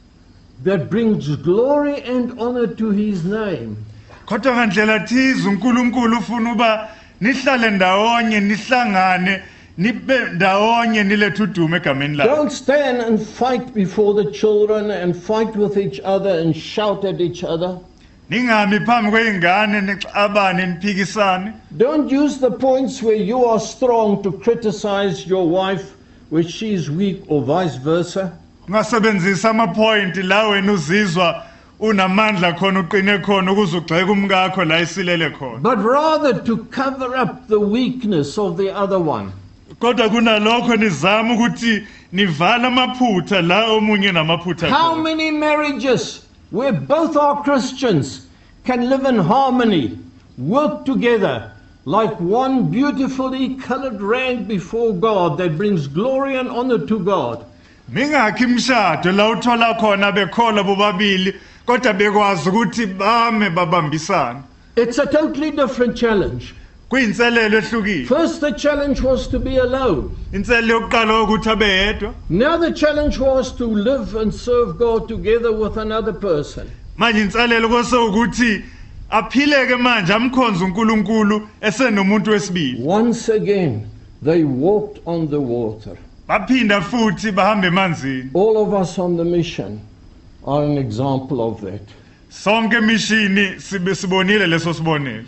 that brings glory and honor to his name. Kodwa ngandlela thize uNkulunkulu ufuna uba nihlale ndawonye nihlangane nibe ndawonye nilethe udumo egameni lakhe. Don't stand and fight before the children and fight with each other and shout at each other. Ningami phambi kweingane nixabane niphikisane. Don't use the points where you are strong to criticize your wife where she is weak or vice versa. Ungasebenzisa ama point la wena uzizwa unamandla khona uqine khona ukuze ugxeke umkakho la isilele khona. But rather to cover up the weakness of the other one. Kodwa kunalokho nizama ukuthi nivala amaphutha la omunye namaphutha How khona. many marriages where both are Christians can live in harmony, work together like one beautifully colored rag before God that brings glory and honor to God? Mingakhi imshado la uthola khona bekhola bobabili kodwa bekwazi ukuthi bame babambisana. It's a totally different challenge. Kuyinselelo ehlukile. First the challenge was to be alone. Inselelo yokuqala ukuthi abe yedwa. Now the challenge was to live and serve God together with another person. Manje inselelo kose ukuthi aphileke manje amkhonza uNkulunkulu esenomuntu wesibili. Once again they walked on the water. Baphinda futhi bahamba emanzini. All of us on the mission are an example of that. Sonke mishini sibe sibonile leso sibonile.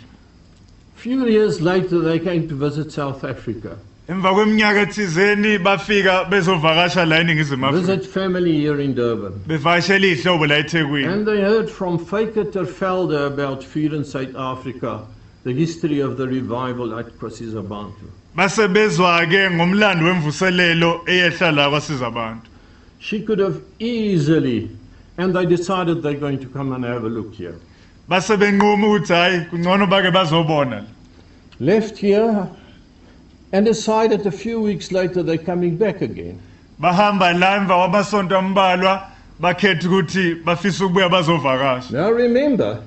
Few years later they came to visit South Africa. Emva kweminyaka ethizeni bafika bezovakasha la eNingizimu Afrika. Visit family here in Durban. Bevakashela ihlobo la eThekwini. And they heard from Faker ter Velde about Vuur in South Africa, the history of the revival at KwaZulu-Natal. Base bezwa ke ngomlando wemvuselelo eyehla la kwaSizabantu. She could have easily, and they decided they're going to come and have a look here. Base benquma ukuthi hayi kungcono bake bazobona. Left here and decided a few weeks later they're coming back again. Bahamba la emva kwamasonto ambalwa bakhetha ukuthi bafisa ukubuya bazovakasha. Now remember,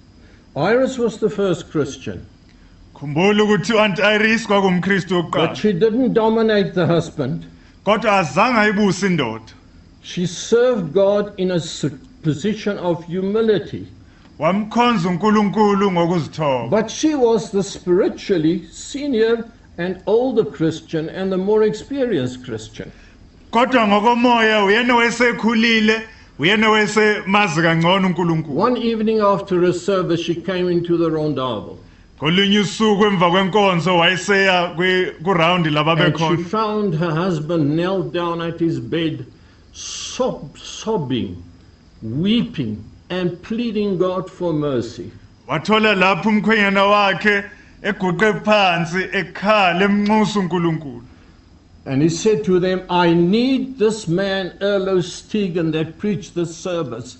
Iris was the first Christian. Khumbula ukuthi uAunty Iris kwakumkristu But oqala. she didn't dominate the husband. Kodwa azange ayibuse indoda. She served God in a s- position of humility. Wamkhonza uNkulunkulu ngokuzithoba. But she was the spiritually senior and older Christian and the more experienced Christian. Kodwa ngokomoya uyena wesekhulile, uyena wesemazi kangcono uNkulunkulu. One evening after a service, she came into the rondavel. Kolunye usuku emva kwenkonzo wayeseya ku round laba And she bekhona. found her husband knelt down at his bed, sob, sobbing, weeping, and pleading God for mercy. Wathola lapho umkhwenyana wakhe eguqe phansi ekhala emnxusa uNkulunkulu. And he said to them, I need this man, Erlo Stegen, that preached this service.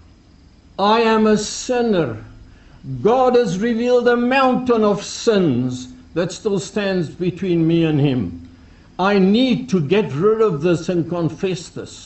I am a sinner. God has revealed a mountain of sins that still stands between me and him. I need to get rid of this and confess this.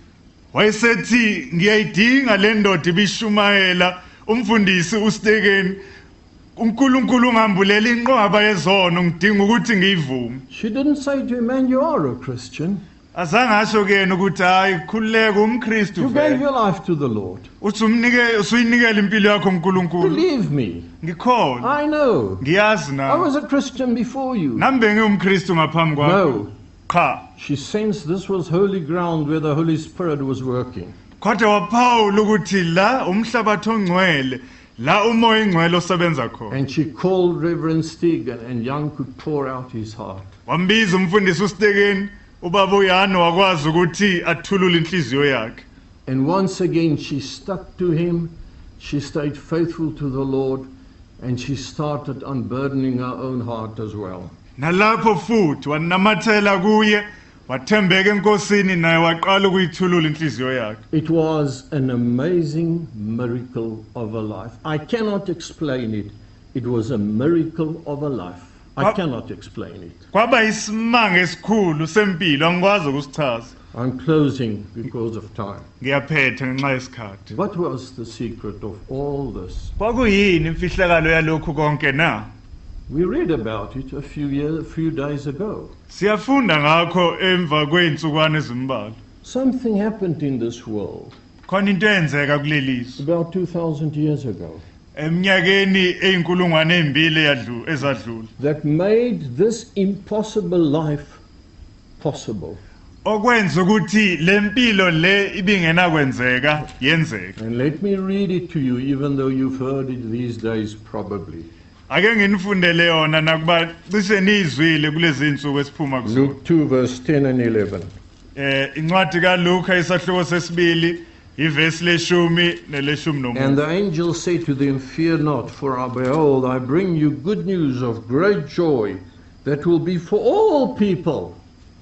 Wayesethi ngiyayidinga le ndoda ibishumayela umfundisi uStegeni uNkulunkulu ungambulela inqwaba yezono ngidinga ukuthi ngiyivume. She didn't say to him, man, you are a Christian. Azange asho kuyena ukuthi hayi khululeka umKristu. You gave your life to the Lord. Uthi umnike usuyinikela impilo yakho uNkulunkulu. Believe me. Ngikholwa. I know. Ngiyazi I na. was a Christian before you. Nambe ngiyumKristu ngaphambi kwakho. No. Cha. She sensed this was holy ground where the Holy Spirit was working. Kodwa waphawula ukuthi la umhlabathi ongcwele la umoya ingcwele osebenza khona. And she called Reverend Stegen, and Young could pour out his heart. Wambiza umfundisi uStegeni ubaba uYano wakwazi ukuthi athulule inhliziyo yakhe. And once again she stuck to him, she stayed faithful to the Lord, and she started unburdening her own heart as well. Nalapho futhi wanamathela kuye wathembeka enkosini naye waqala ukuyithulula inhliziyo yakhe. It was an amazing miracle of a life. I cannot explain it. It was a miracle of a life. I cannot explain it. Kwaba isimanga esikhulu sempilo angikwazi ukusichaza. I'm closing because of time. Ngiyaphetha ngenxa yesikhathi. What was the secret of all this? Kwakuyini imfihlakalo yalokhu konke na? We read about it a few years, a few days ago. Siyafunda ngakho emva kweintsukwana ezimbalwa. Something happened in this world. Khona into eyenzeka kulelizwe. About two thousand years ago. Eminyakeni eyinkulungwane ezimbili eyadlula ezadlula. That made this impossible life possible. Okwenza ukuthi lempilo le ibingena kwenzeka yenzeka. And let me read it to you, even though you've heard it these days probably. Ake nginifundele yona nakuba cishe nizwile kulezi insuku esiphuma kuzo. Luke two verse ten and eleven. Eh incwadi kaLuka isahloko sesibili ivesi leshumi neleshumi nomuva. And the angel said to them, fear not, for behold, I bring you good news of great joy that will be for all people.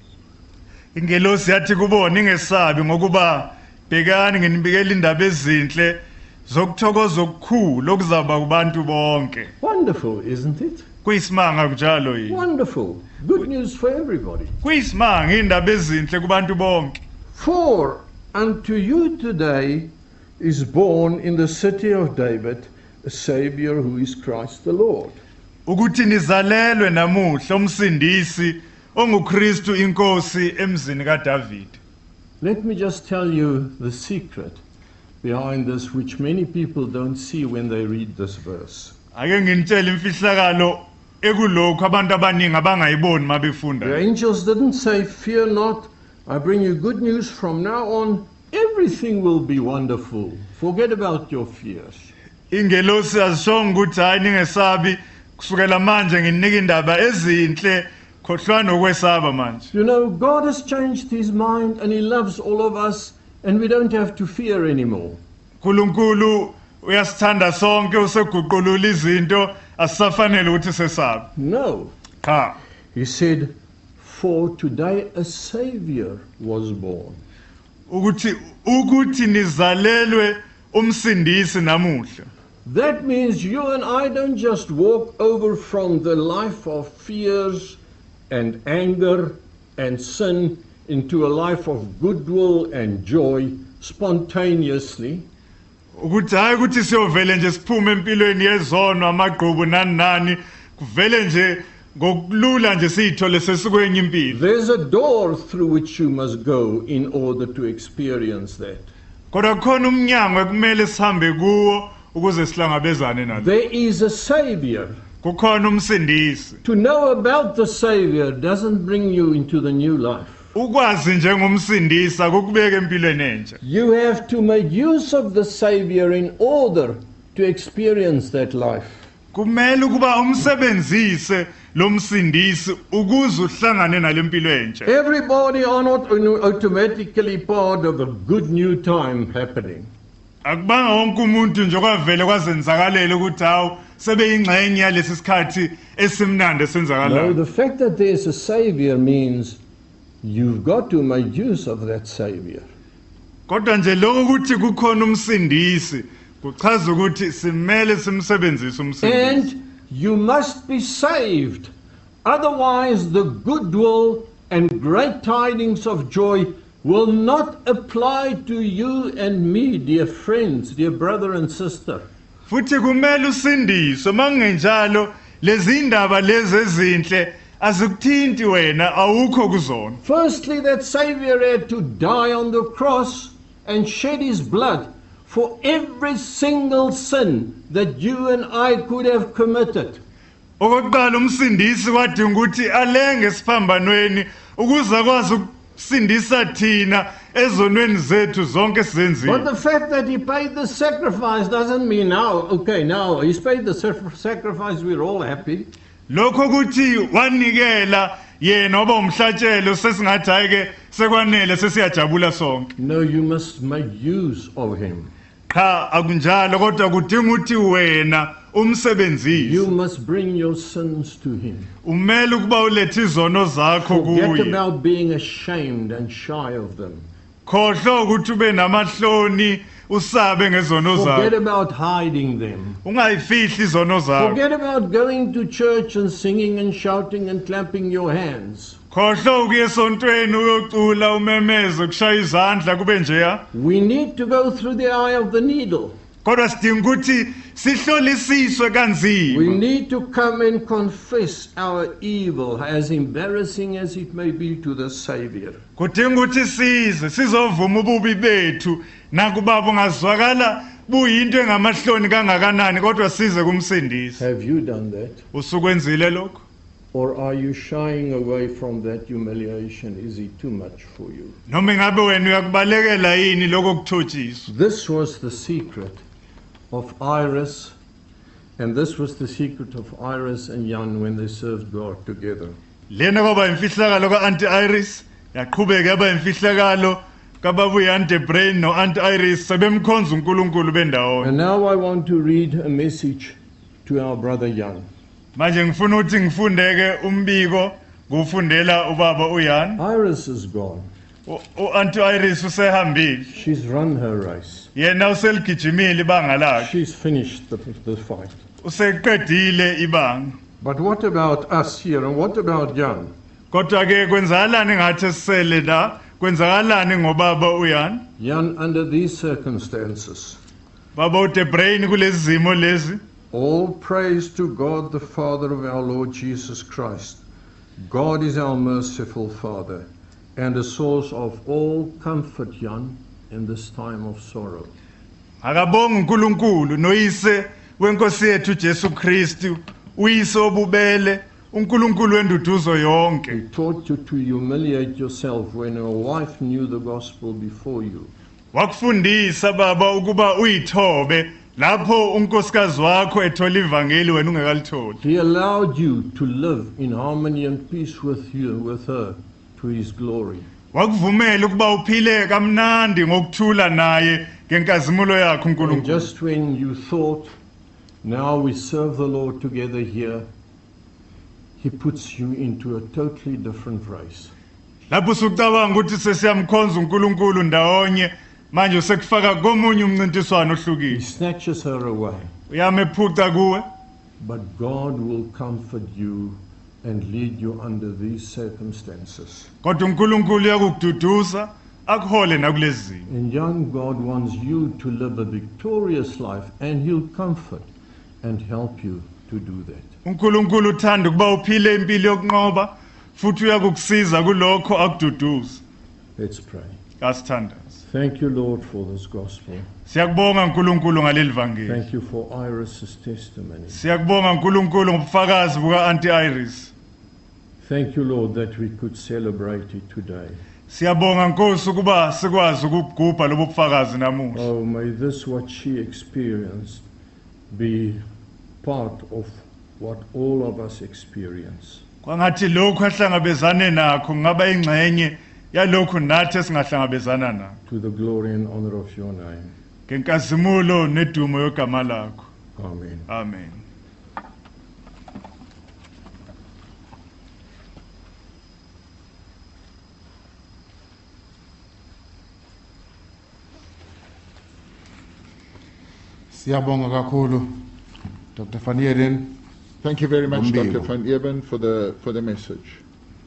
Ingelosi yathi kubona ingesabi ngokuba bhekani nginibikela indaba ezinhle zokuthokoza okukhulu okuzaba kubantu bonke. Wonderful, isn't it? Kuyisimanga kunjalo yini? Wonderful. Good news for everybody. Kuyisimanga indaba ezinhle kubantu bonke. For unto you today is born in the city of David a Savior who is Christ the Lord. Ukuthi nizalelwe namuhla umsindisi onguKristu inkosi emzini kaDavid. Let me just tell you the secret behind this, which many people don't see when they read this verse. Ake nginitshela imfihlakalo ekulokho abantu abaningi abangayiboni mabefunda. The angels didn't say, fear not, I bring you good news from now on, everything will be wonderful. Forget about your fears. Ingelosi azishonga ukuthi hayi ningesabi kusukela manje nginika indaba ezinhle khohlwana okwesaba manje. You know, God has changed his mind and he loves all of us and we don't have to fear anymore. uNkulunkulu uyasithanda sonke useguqulula izinto asisafanele ukuthi sesabe. No. Cha. He said, for today a Savior was born. Ukuthi ukuthi nizalelwe umsindisi namuhla. That means you and I don't just walk over from the life of fears and anger and sin into a life of goodwill and joy spontaneously. Ukuthi hayi ukuthi siyovele nje siphume empilweni yezono amagqubu nani nani kuvele nje ngokulula nje siyithole sesikwenye impilo. There's a door through which you must go in order to experience that. Kodwa khona umnyango ekumele sihambe kuwo ukuze sihlangabezane nalo. There is a Savior. Kukhona umsindisi. To know about the Savior doesn't bring you into the new life. Ukwazi njengomsindisi akukubeka empilweni entsha. You have to make use of the Savior in order to experience that life. kumele ukuba umsebenzise lo msindisi ukuze uhlangane nalempilo entsha. Everybody are not automatically part of a good new time happening. Akubanga wonke umuntu nje kwavele kwazenzakalela ukuthi hawo sebeyingxenye yalesi sikhathi esimnandi No, esenzakalayo. the fact that there's a Savior means you've got to make use of that Savior. Kodwa nje lokho ukuthi kukhona umsindisi kuchaza ukuthi simele simsebenzise umsindisi. And you must be saved. Otherwise, the goodwill and great tidings of joy will not apply to you and me, dear friends, dear brother and sister. Futhi kumele usindiswe mangenjalo lezi indaba lezi ezinhle azikuthinti wena awukho kuzona. Firstly, that Savior had to die on the cross and shed his blood for every single sin that you and I could have committed. Okokuqala umsindisi wadinga ukuthi alenge esiphambanweni ukuze akwazi ukusindisa thina ezonweni zethu zonke sizenzile. But the fact that he paid the sacrifice doesn't mean now, okay, now he's paid the sac- sacrifice, we're all happy. Lokho ukuthi wanikela yena oba umhlatshelo sesingathi ayike sekwanele sesiyajabula sonke. No, you must make use of him. Cha akunjalo kodwa kudinga ukuthi wena umsebenzise. You must bring your sins to him. Umele ukuba ulethe izono zakho Forget kuye. about being ashamed and shy of them. Khohlwa ukuthi ube namahloni usabe ngezono Forget zakho. about hiding them. Ungayifihli izono zakho. Forget about going to church and singing and shouting and clapping your hands. Khohlwa ukuya esontweni uyocula umemeze kushaya izandla kube njeya. We need to go through the eye of the needle. Kodwa sidinga ukuthi sihlolisiswe We kanzima. need to come and confess our evil, as embarrassing as it may be to the Savior. Kudinga ukuthi size sizovuma ububi bethu nakuba bungazwakala buyinto engamahloni kangakanani kodwa size kumsindisi. Have you done that? Usukwenzile lokho? Or are you shying away from that humiliation? Is it too much for you? Noma ngabe wena uyakubalekela yini lokho kuthotshiswa? This was the secret of Iris, and this was the secret of Iris and Jan when they served God together. Lena kwaba imfihlakalo ka-Auntie Iris yaqhubeka yaba imfihlakalo kaBaba uYan Brain no-Auntie Iris sebemkhonza uNkulunkulu bendawonye. And now I want to read a message to our brother Jan. Manje ngifuna ukuthi ngifundeke umbiko kufundela ubaba uYan. Iris is gone. U- U-Auntie Iris usehambile. She's run her race. Yena useligijimile ibanga lakhe. She's finished the, the fight. Useqedile ibanga. But what about us here, and what about Jan? Kodwa ke kwenzakalani ngathi sisele la? Kwenzakalani ngobaba uYan? Jan, under these circumstances, Baba uDe Brain kulezi zimo lezi. all praise to God the Father of our Lord Jesus Christ. God is our merciful Father and a source of all comfort, Jan, in this time of sorrow. Akabonga uNkulunkulu noyise wenkosi yethu Jesu Kristu, uyise obubele, uNkulunkulu wenduduzo yonke. He taught you to humiliate yourself when your wife knew the gospel before you. Wakufundisa baba ukuba uyithobe lapho unkosikazi wakho ethola ivangeli wena ungekalitholi. He allowed you to live in harmony and peace with you, with her, to his glory. Wakuvumela ukuba uphile kamnandi ngokuthula naye ngenkazimulo yakho And uNkulunkulu. just when you thought, now we serve the Lord together here, he puts you into a totally different race. Lapho usucabanga ukuthi sesiyamkhonza uNkulunkulu ndawonye manje usekufaka komunye umncintiswano He ohlukile. snatches her away. Uyamephuca kuwe. But God will comfort you and lead you under these circumstances. Kodwa uNkulunkulu uyakududuza akuhole nakulezi zimo. And young God wants you to live a victorious life, and he'll comfort and help you to do that. uNkulunkulu uthanda ukuba uphile impilo yokunqoba futhi uyakukusiza kulokho akududuza. Let's pray. Asithandaze. Thank you, Lord, for this gospel. Siyakubonga uNkulunkulu ngaleli vangeli. Thank you for Iris's testimony. Siyakubonga uNkulunkulu ngobufakazi buka Auntie Iris. Thank you, Lord, that we could celebrate it today. Siyabonga Nkosi ukuba sikwazi ukugubha lobu bufakazi namuhla. Oh, may this what she experienced be part of what all of us experience. Kwangathi lokhu ahlangabezane nakho ngaba ingxenye yalokhu nathi esingahlangabezana nakho. To the glory and honor of your name. Ngenkazimulo nedumo yogama lakho. Amen. Amen. Siyabonga kakhulu Doctor Van Heerden. Thank you very much, Umbiko. Doctor Van Eben, for the, for the message.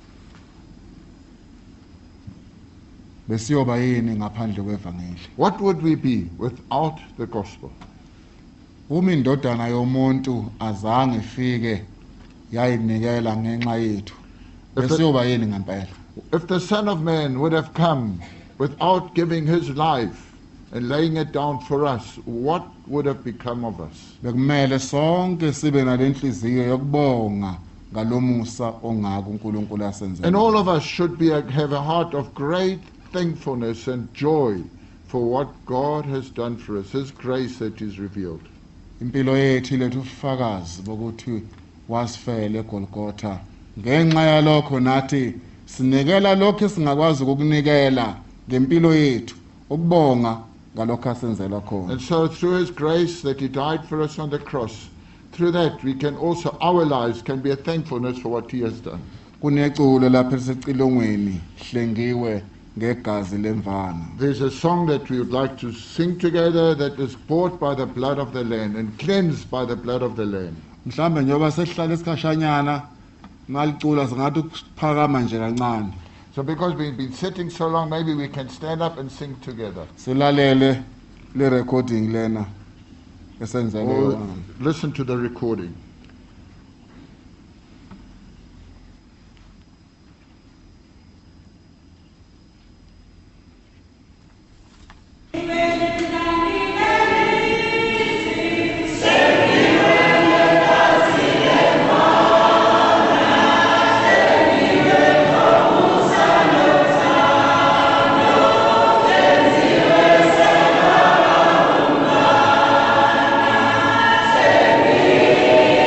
Besiyoba yini ngaphandle kwevangeli? What would we be without the gospel? Uma indodana yomuntu azange ifike yayinikela ngenxa yethu. If the- Besiyoba yini ngempela? If the Son of Man would have come without giving his life and laying it down for us, what would have become of us? Bekumele sonke sibe nalenhliziyo yokubonga ngalomusa ongaka uNkulunkulu asenzele. And all of us should be have a heart of great thankfulness and joy for what God has done for us, his grace that is revealed. Impilo yethu lethu ufakazi bokuthi wasifela eGolgotha. Ngenxa yalokho nathi sinikela lokho esingakwazi ukukunikela ngempilo yethu ukubonga ngalokho asenzela khona. And so through his grace that he died for us on the cross, through that we can also, our lives can be a thankfulness for what he has done. Kuneculo lapha esecilongweni hlengiwe ngegazi lemvana. There's a song that we would like to sing together that is bought by the blood of the Lamb and cleansed by the blood of the Lamb. Mhlambe njoba sehlala esikhashanyana malicula singathi ukuphakama nje kancane. So because we've been sitting so long, maybe we can stand up and sing together. Silalele le recording lena esenzele Or yona. listen to the recording. Amen.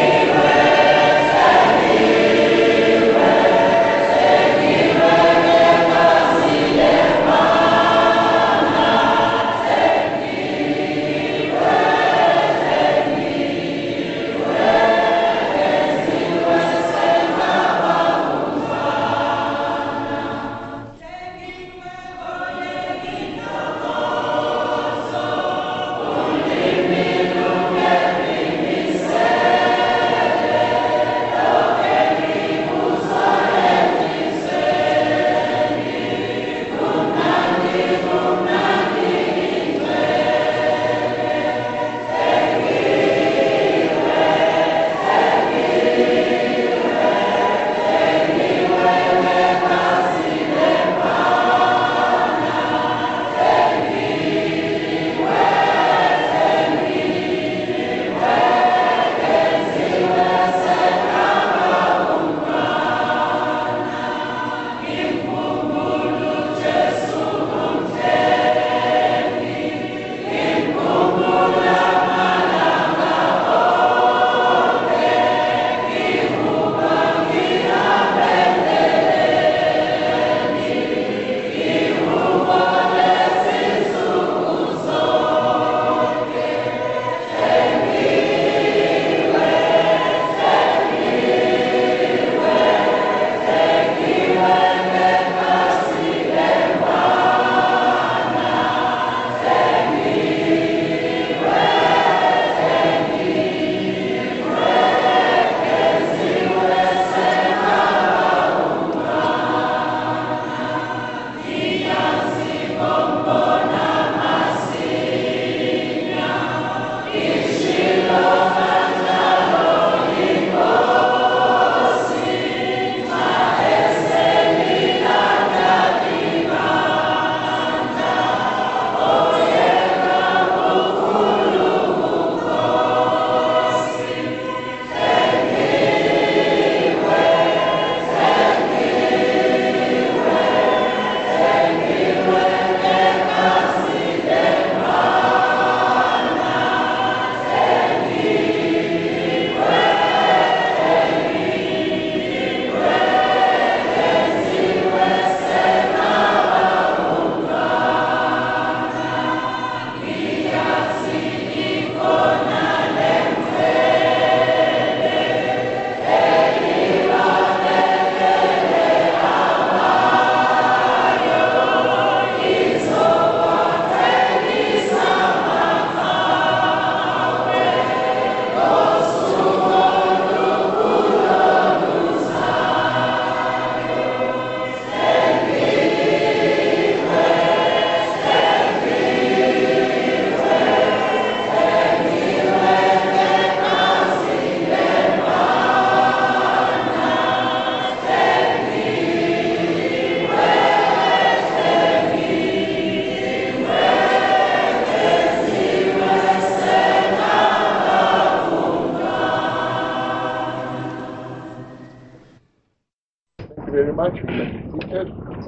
you very much. You may be seated.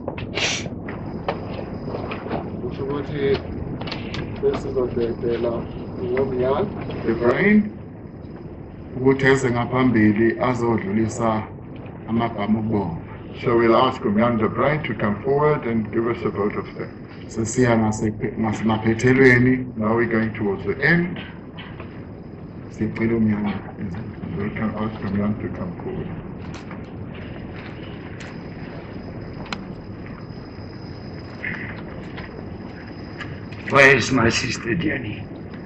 kusho ukuthi besizodedela uMian Divine ukuthi eze ngaphambili azodlulisa amagama okubonga. So we'll ask Umyan Brian to come forward and give us a vote of thanks. Sesiya ngasemaphethelweni. Now we're going towards the end. Sicela uMian We can ask Umyan to come forward. Where is my sister Jenny?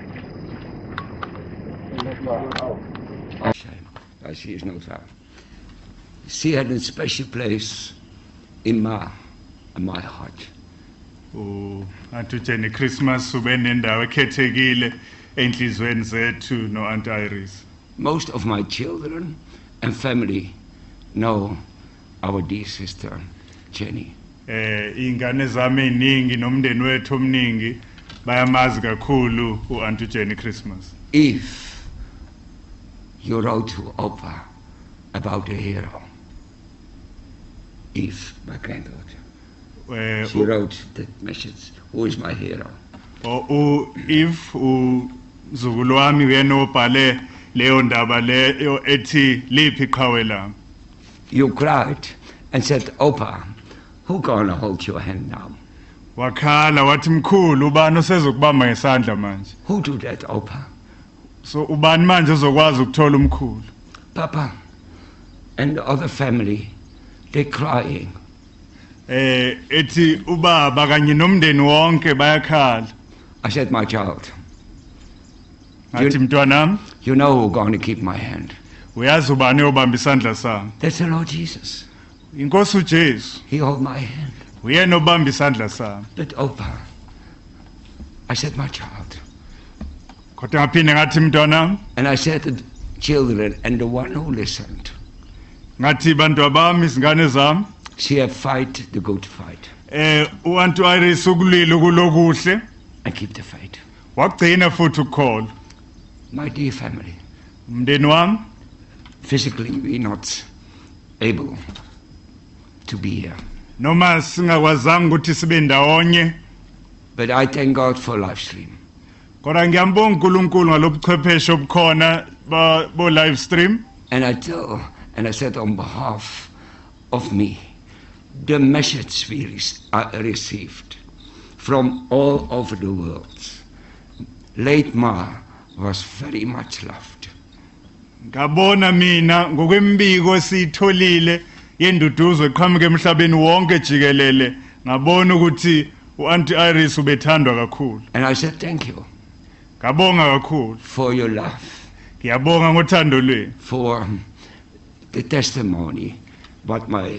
Shame. I see is not her. She had a special place in my, in my heart. Oh, Auntie Jenny Christmas ube nendawo ekhethekile enhlizweni zethu no Aunt Iris. Most of my children and family know our dear sister Jenny. Eh ingane zami eziningi nomndeni wethu omningi bayamazi kakhulu uAuntie Jenny Christmas. If you wrote to Opa about a hero, Eve, my granddaughter, uh, she wrote that message, who is my hero? O Eve uzukulu wami uyena obhale leyo ndaba leyo ethi liphi iqhawe lami. You cried and said, Opa, who gonna hold your hand now? Wakhala wathi mkhulu ubani osezokubamba ngesandla manje? Who do that, Opa? So ubani manje ozokwazi ukuthola umkhulu? Papa and the other family, they're crying. Eh ethi ubaba kanye nomndeni wonke bayakhala. I said, my child, ngathi mntwanami, you know who's going to keep my hand. Uyazi ubani obamba isandla sami? That's the Lord Jesus. Inkosi uJesu. He hold my hand. Uyena obamba isandla sami. But Opa, I said, my child. Kodwa ngaphinde ngathi mntwanami. And I said to the children and the one who listened. Ngathi bantu bami izingane zami. She have fight the good fight. Eh uAuntie Iris ukulile kulokuhle. And keep the faith. Wagcina futhi ukukholwa. My dear family. Mndeni wami. Physically we're not able to be here. Noma singakwazanga ukuthi sibe ndawonye. But I thank God for live stream. Kodwa ngiyambonga uNkulunkulu ngalobuchwepheshe obukhona bo live stream. And I tell and I said on behalf of me, the message we re received from all over the world. Late Ma was very much loved. Ngabona mina ngokwembiko esitholile yenduduzo eqhamuke emhlabeni wonke jikelele ngabona ukuthi uAuntie Iris ubethandwa kakhulu. And I said thank you. Ngabonga kakhulu for your love. Ngiyabonga ngothando lwenu. For the testimony what my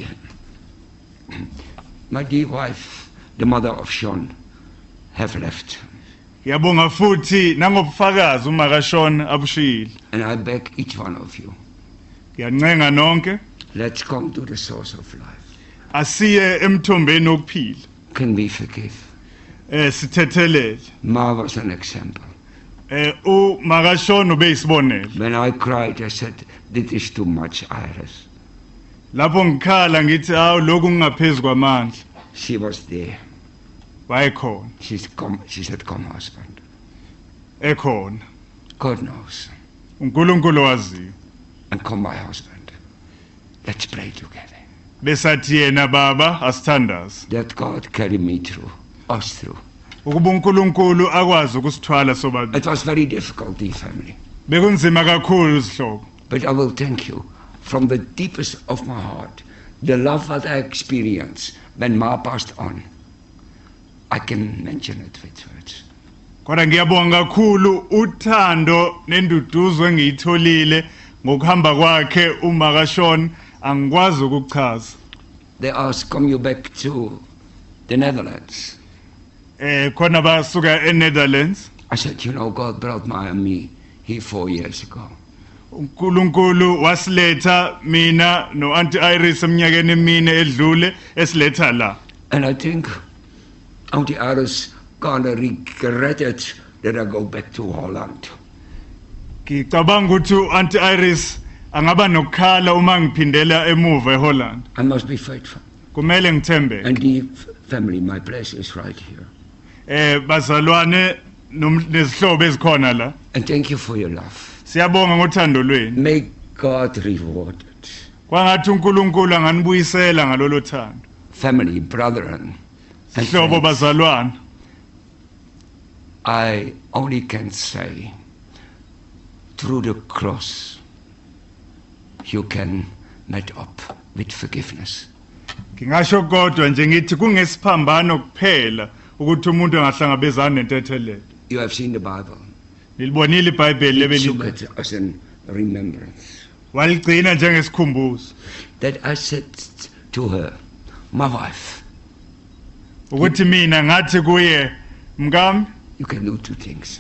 my dear wife, the mother of Sean, have left. Ngiyabonga futhi nangobufakazi uma kaSean abushilo. And I beg each one of you. Ngiyancenga nonke. Let's come to the source of life. Asiye emthombeni wokuphila. Can we forgive? Eh sithethelele. Ma was an example. Eh u makashona ubeyisibonelo. When I cried I said this is too much, Iris. Lapho ngikhala ngithi awu lokhu kungaphezulu kwamandla. She was there. Wayekhona. She's come she said come husband. Ekhona. God knows. uNkulunkulu waziyo. And come my husband. Let's pray together. Besathi yena baba asithandaze. That God carry me through, us through. Ukuba uNkulunkulu akwazi ukusithwala sobabili. It was very difficult, dear family. Bekunzima kakhulu sihlobo. But I will thank you from the deepest of my heart. The love that I experienced when Ma passed on. I can mention it with words. Kodwa ngiyabonga kakhulu uthando nenduduzo engiyitholile ngokuhamba kwakhe uma kaSean angikwazi ukuchaza. They asked, come you back to the Netherlands? Eh khona basuka eNetherlands. I said, you know, God brought my and me here four years ago. uNkulunkulu wasiletha mina noAuntie Iris eminyakeni emine edlule esiletha la. And I think Auntie Iris gonna regret it that I go back to Holland. Ngicabanga ukuthi uAuntie Iris angaba nokukhala uma ngiphindela emuva eHolland. I must be faithful. Kumele ngithembe. And the family, my place is right here. Eh bazalwane nezihlobo ezikhona la. And thank you for your love. Siyabonga ngothando lwenu. May God reward it. Kwangathi uNkulunkulu anganibuyisela ngalolo thando. Family, brethren, and Sihlobo friends, bazalwane. I only can say, through the cross, you can meet up with forgiveness. Ngingasho kodwa nje ngithi kungesiphambano kuphela ukuthi umuntu angahlangabezana nentethelelo. You have seen the Bible. Nilibonile iBhayibheli You took lebelile. it as a remembrance. Waligcina njengesikhumbuzo. That I said to her, my wife, Ukuthi mina ngathi kuye mkami you can do two things.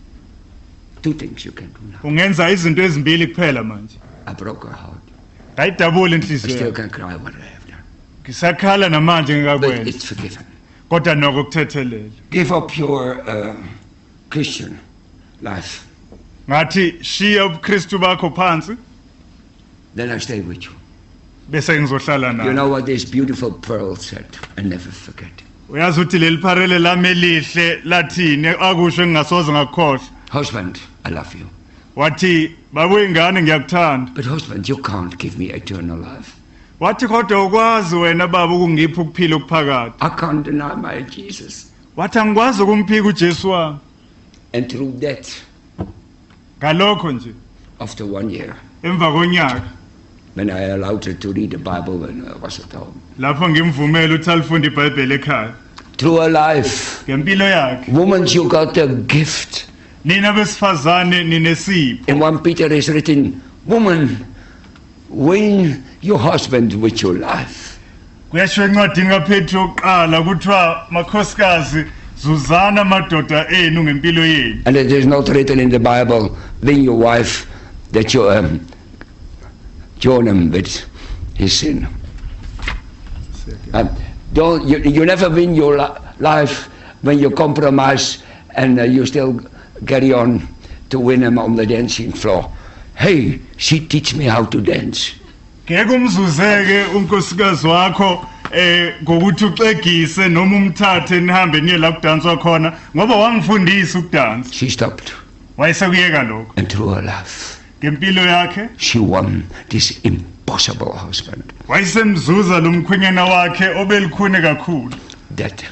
Two things you can do now. ungenza izinto ezimbili kuphela manje. I broke her heart. Ngayidabula I inhliziyo. still yakhe. can cry what I have done. Ngisakhala namanje But ngikakwenza. it's forgiven. Kodwa noko kuthethelela. Give up your uh, Christian life. Ngathi shiya ubuKristu bakho phansi Then I stay with you. bese ngizohlala You nawe. know what this beautiful pearl said? I never forget. Uyazi ukuthi leli pharele lami elihle lathini akusho engingasoze ngakukhohlwa. Husband, I love you. Wathi babuye ingane ngiyakuthanda. But husband, you can't give me eternal life. Wathi kodwa ukwazi wena baba ukungipha ukuphila okuphakade. I can't deny my Jesus. Wathi angikwazi ukumphika uJesu wami. And through that, Ngalokho nje after one year, emva konyaka when I allowed her to read the Bible when I was at home, lapho ngimvumela ukuthi alifunde iBhayibheli ekhaya. through her life, Ngempilo yakhe. woman, you got a gift. Nina besifazane ninesipho. In First Peter is written, woman, win your husband with your life. Kuyasho encwadini kaPetru oqala kuthiwa makhosikazi zuzana amadoda enu ngempilo yenu. And it is not written in the Bible, win your wife, that you um, join him with his sin. Um, don't, you, you never win your li- life when you compromise and uh, you still carry on to win him on the dancing floor. Hey, she teach me how to dance. Ngeke umzuzeke unkosikazi wakho eh ngokuthi uxegise noma umthathe nihambe niye la kudanswa khona ngoba wangifundisa ukudansa. She stopped. Wayesekuyeka lokho. And through her life, Ngempilo yakhe she won this impossible husband. wayesemzuza lo mkhwenyana wakhe obelikhune kakhulu. That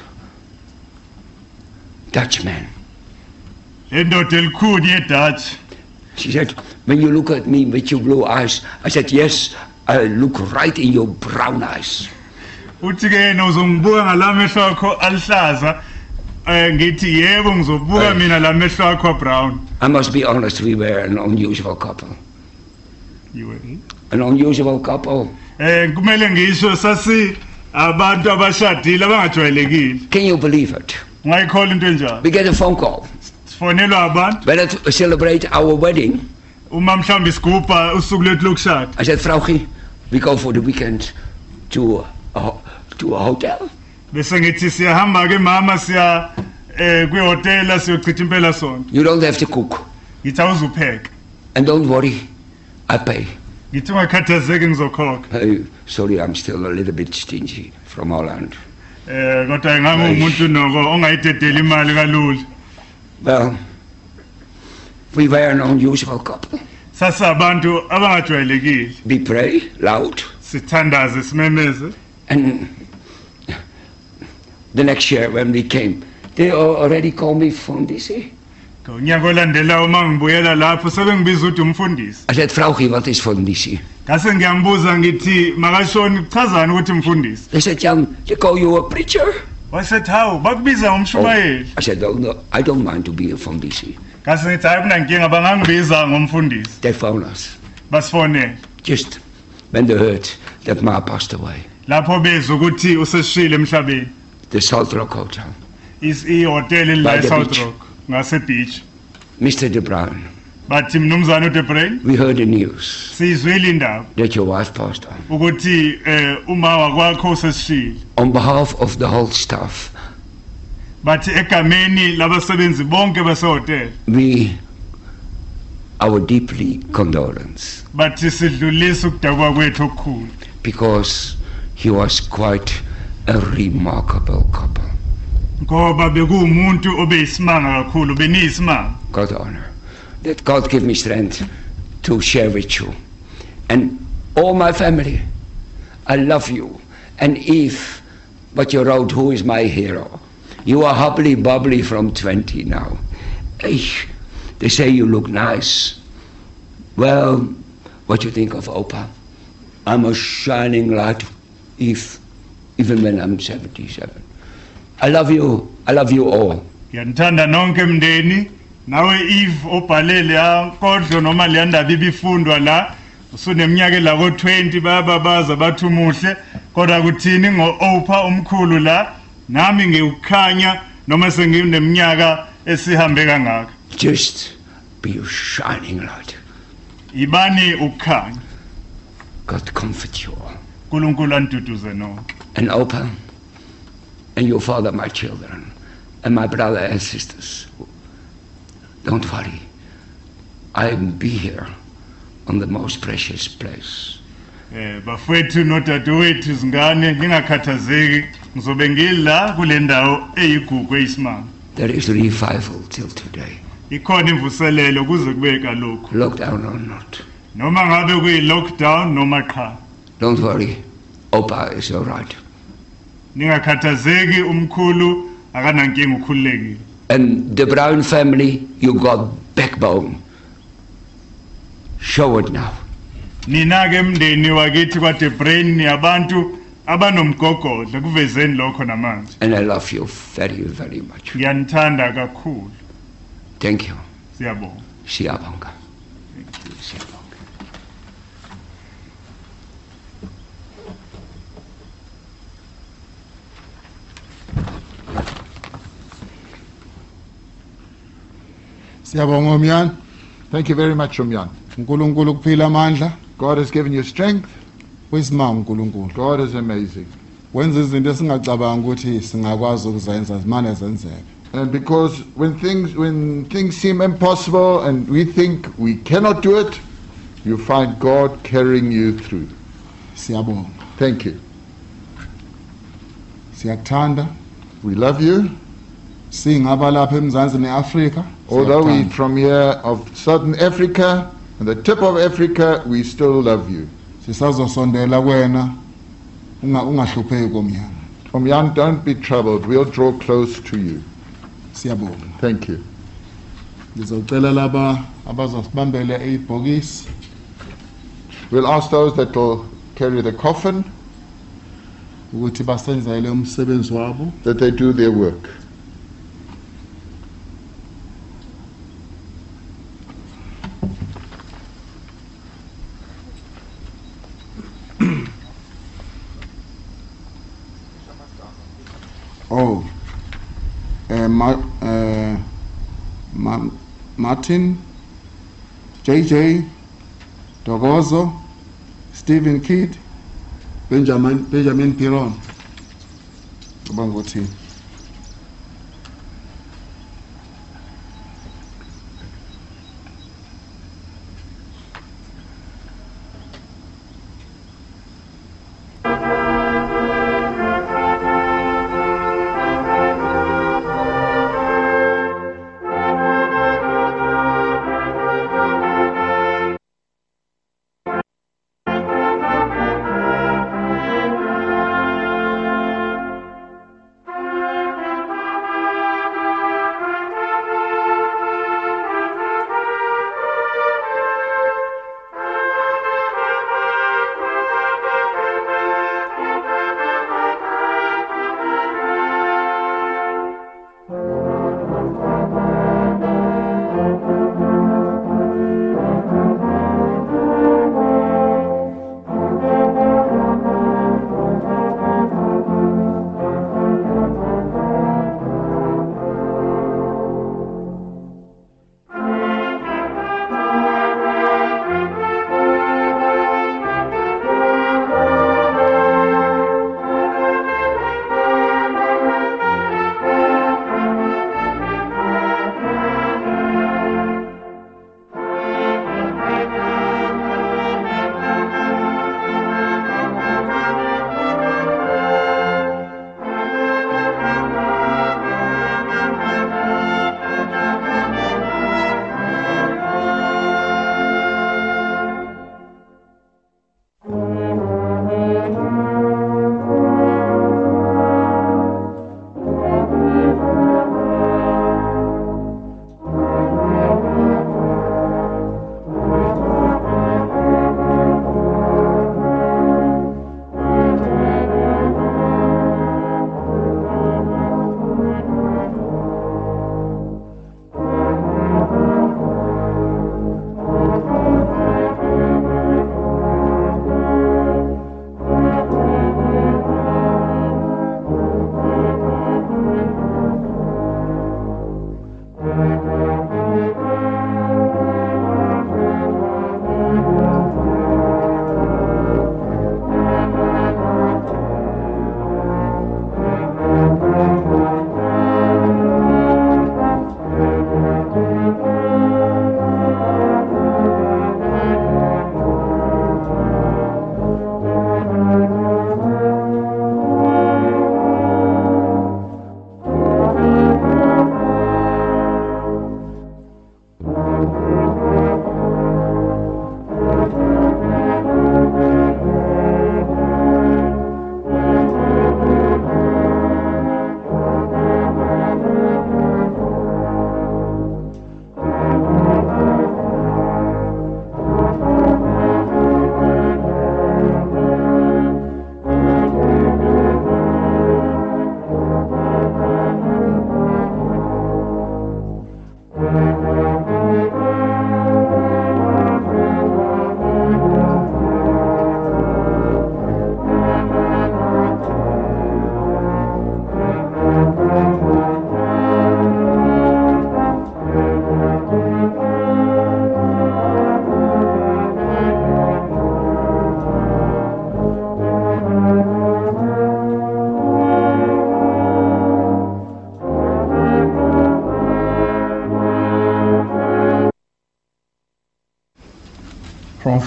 Dutchman. Le ndoda elikhulu yeDutch. She said, when you look at me with your blue eyes, I said, yes, I look right in your brown eyes. Uthi ke yena uzongibuka ngalamehlo akho alihlaza. Eh ngithi yebo ngizobuka mina lamehlo akho brown. I must be honest, we were an unusual couple. You were An unusual couple. Eh kumele ngisho sasi abantu abashadile abangajwayelekile. Can you believe it? Ngayikhola into enjalo. We get a phone call. Sifonelwa abantu When I celebrate our wedding, uma mhlawumbe sigubha usuku lethu lokushada. I said, Frauchi, we go for the weekend to a, to a hotel. Bese ngithi siyahamba ke mama siya eh kwihotela siyochitha impela sonke. You don't have to cook. Ngithi awuzupheka. And don't worry, I pay. Ngithi ungakhathazeki ngizokhokha. Hey, sorry, I'm still a little bit stingy from Holland. Eh kodwa ngangumuntu noko ongayidedela imali kalula. Well, we were an unusual couple. Sasabantu abangajwayelekile. We pray loud. Sithandaze simemeze. And the next year when we came, they al- already called me Fundisi. Ngonyaka olandela uma ngibuyela lapho sebengibiza ukuthi umfundisi. I said, Frauchi, what is Fundisi? Ngase ngiyambuza ngithi makashoni kuchazani ukuthi umfundisi. They said, young, they call you a preacher. Wasethi hawu bakubiza ngomshumayeli. I said, oh, no, I don't mind to be a Fundisi. Ngase ngithi hayi kunankinga bangangibiza ngomfundisi. They found us Basifonela. just when they heard that Ma passed away. Lapho bezwe ukuthi useshile emhlabeni. The Salt Rock Hotel. Is ihotel By la the South beach. Rock ngase beach. Mister De Bruin, Bathi mnumzana uDebrain we heard the news sizwile indaba that your wife passed on. ukuthi eh uma wakwakho useshile. On behalf of the whole staff, Bathi egameni labasebenzi bonke basehotel we our deeply condolence bathi sidlulisa ukudakwa kwethu okukhulu because he was quite a remarkable couple. ngoba bekuwumuntu obeyisimanga kakhulu beniyisimanga. God honor. That God give me strength to share with you. And all my family, I love you. And Eve, what you wrote, who is my hero? You are hubbly bubbly from twenty now. Eesh, they say you look nice. Well, what you think of Opa? I'm a shining light, Eve, even when I'm seventy-seven. I love you. I love you all. Yanthanda nonke mndeni nawe Eve obhalele yankodlo noma leyandaba ibifundwa la usuneminyaka la ko twenty baba baza bathi umuhle kodwa kuthini ngo-Opa umkhulu la nami ngiyukhanya noma sengineminyaka esihambe kangaka. Just be a shining light. Ibani ukukhanya. God comfort you all. uNkulunkulu anduduze nonke. And Opa and your father, my children, and my brother and sisters, don't worry. I'll be here on the most precious place. Eh bafethu nodadewethu izingane ningakhathazeki ngizobe ngila kule ndawo eyigugu eyisimanga. There is revival till today. Ikhona imvuselelo kuze kube kalokho. Lockdown or not. Noma ngabe kuyi lockdown noma cha. Don't worry. Opa is all right. Ningakhathazeki umkhulu akanankinga ukhululekile. And the Brown family, you got backbone. Show it now. Nina ke mndeni wakithi kwade brain ni abantu abanomgogodla kuvezeni lokho namanje. And I love you very, very much. Ngiyanithanda kakhulu. Thank you. Siyabonga. Siyabonga. Siyabonga. Siyabonga umyani. Thank you very much, Umyan. uNkulunkulu kuphila amandla. God has given you strength. Uyisimanga uNkulunkulu. God is amazing. Wenza izinto esingacabanga ukuthi singakwazi ukuzenza zimane zenzeke. And because when things when things seem impossible and we think we cannot do it, you find God carrying you through. Siyabonga. Thank you. Siyakuthanda. We love you. Singaba lapha eMzansi neAfrika. Although we from here of Southern Africa and the tip of Africa, we still love you. Sisazosondela kuwena ungahlupheki komyana. Umyan, don't be troubled. We'll draw close to you. Siyabonga. Thank you. Ngizocela laba abazosibambele ibhokisi. We'll ask those that will carry the coffin ukuthi basenzele umsebenzi wabo. that they do their work. Oh, uh, Ma, uh, Ma, Martin, J J, Dogozo, Stephen Kidd, Benjamin Benjamin Piron. Ngibonga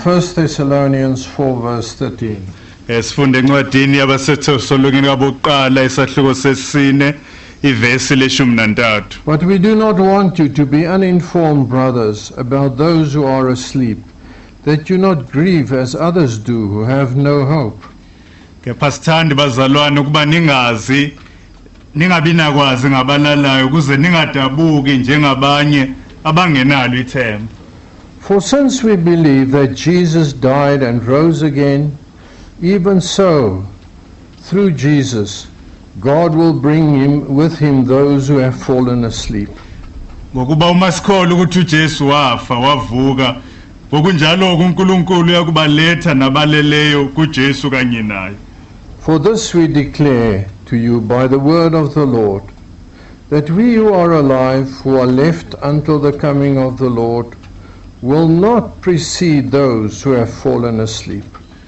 First Thessalonians four verse thirteen. Esifunde encwadini yabaseThesalonike abokuqala isahluko sesine ivesi leshumi nantathu. But we do not want you to be uninformed, brothers, about those who are asleep, that you not grieve as others do who have no hope. Kepha sithandi bazalwane ukuba ningazi ningabi nakwazi ngabalalayo ukuze ningadabuki njengabanye abangenalo ithemba. For since we believe that Jesus died and rose again, even so, through Jesus, God will bring him with him those who have fallen asleep. Ngokuba uma sikholwa ukuthi uJesu wafa wavuka, ngokunjalo uNkulunkulu uyakubaletha nabaleleyo kuJesu kanye naye. For this we declare to you by the word of the Lord, that we who are alive, who are left until the coming of the Lord, will not precede those who have fallen asleep.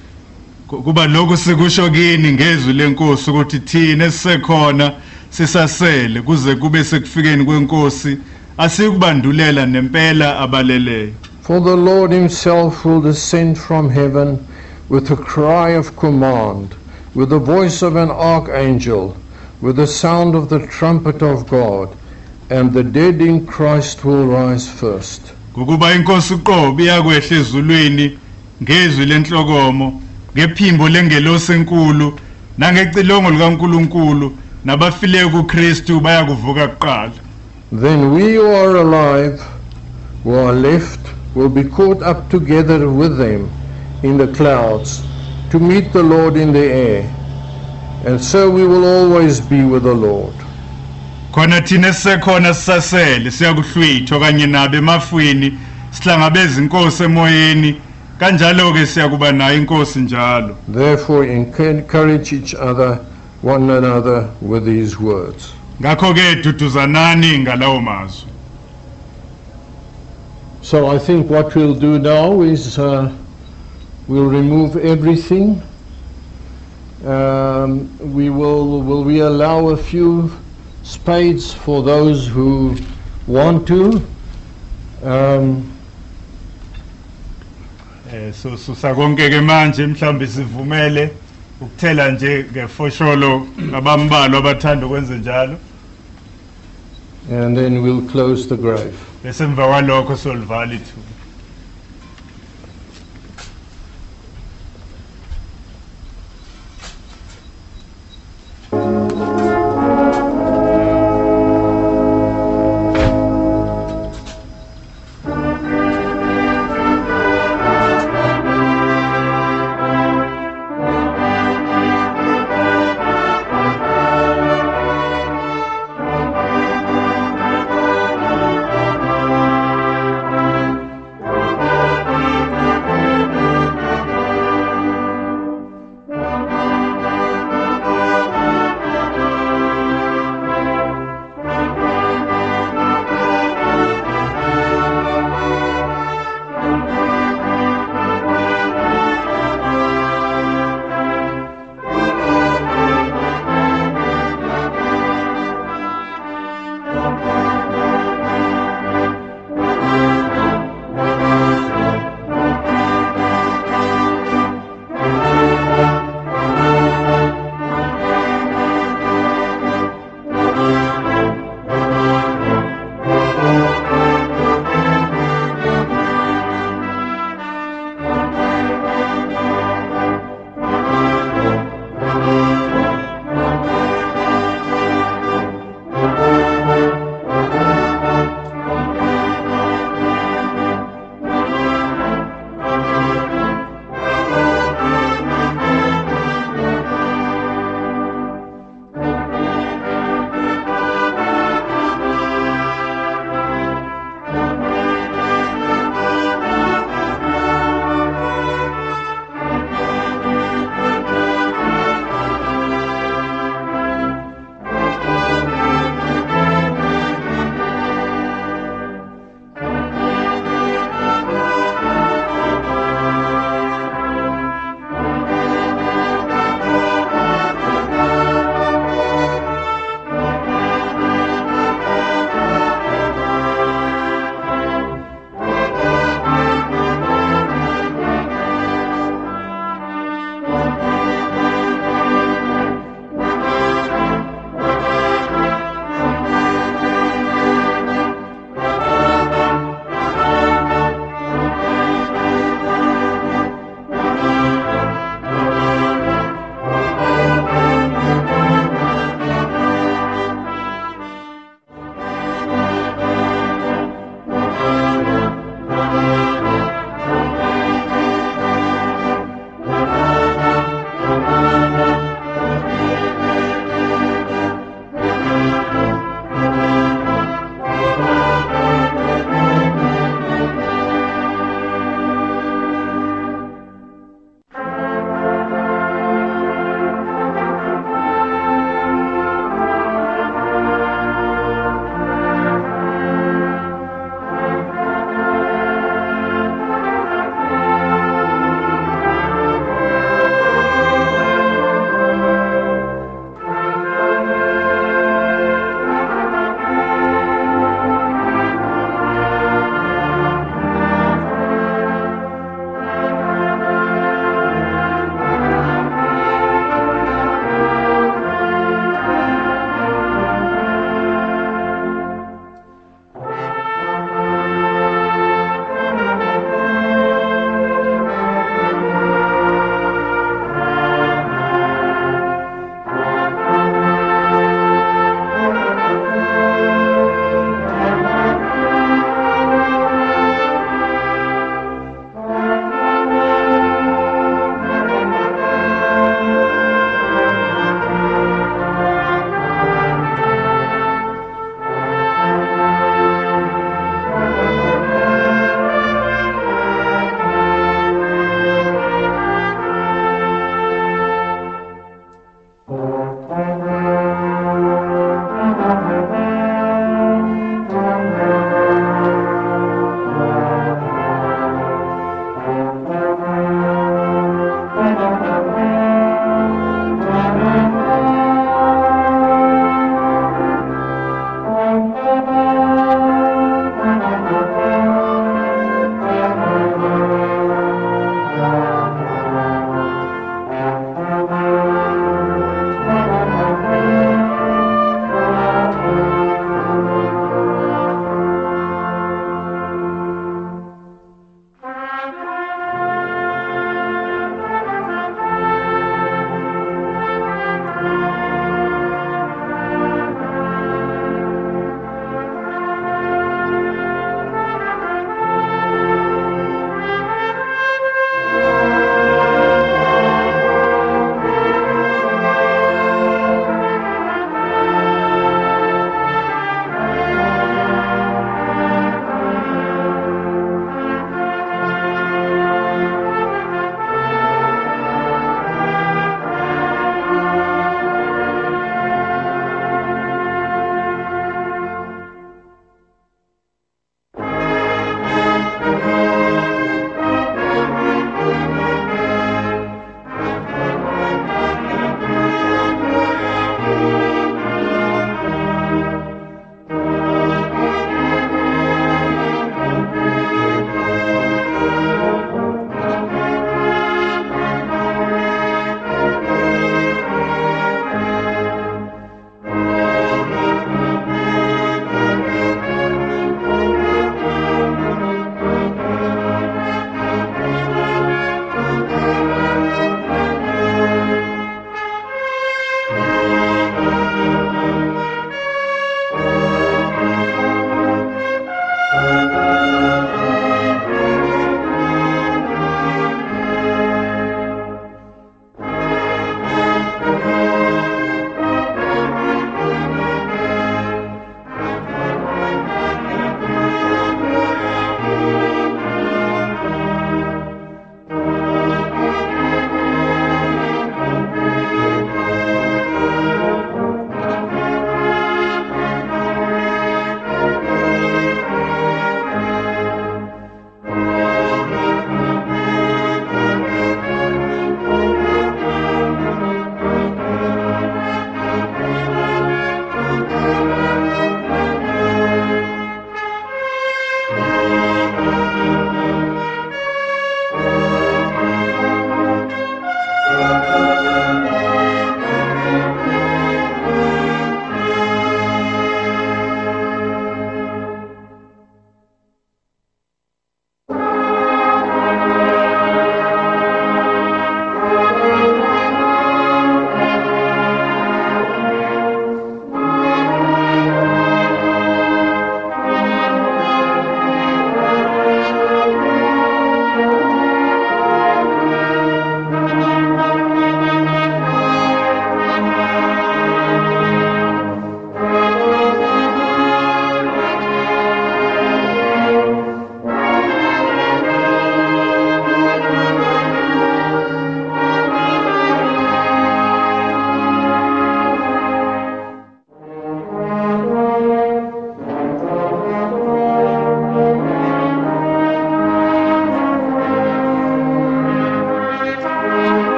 Kuba lokhu sikusho kini ngezwi lenkosi ukuthi thina esisekhona sisasele kuze kube sekufikeni kwenkosi asikubandulela nempela abaleleyo. For the Lord himself will descend from heaven with a cry of command, with the voice of an archangel, with the sound of the trumpet of God, and the dead in Christ will rise first. Kukuba inkosi uqobo iyakwehla ezulwini ngezwi lenhlokomo, ngephimbo lengelosi enkulu, nangecilongo likaNkulunkulu, nabafileyo kuKristu bayakuvuka kuqala. Then we who are alive, who are left, will be caught up together with them in the clouds to meet the Lord in the air, and so we will always be with the Lord. Khona thina sisekhona sisasele siyakuhlwithwa kanye nabo emafwini sihlangabeza inkosi emoyeni, kanjalo ke siyakuba nayo inkosi njalo. Therefore encourage each other, one another, with these words. Ngakho ke duduzanani ngalawo mazwi. So I think what we'll do now is uh, we'll remove everything. Um, we will will we allow a few spades for those who want to. Um, Eh so susakonke ke manje mhlambe sivumele ukuthela nje ngefosholo abambalwa abathanda ukwenza njalo. And then we'll close the grave. Bese emva kwalokho solivala ithuba.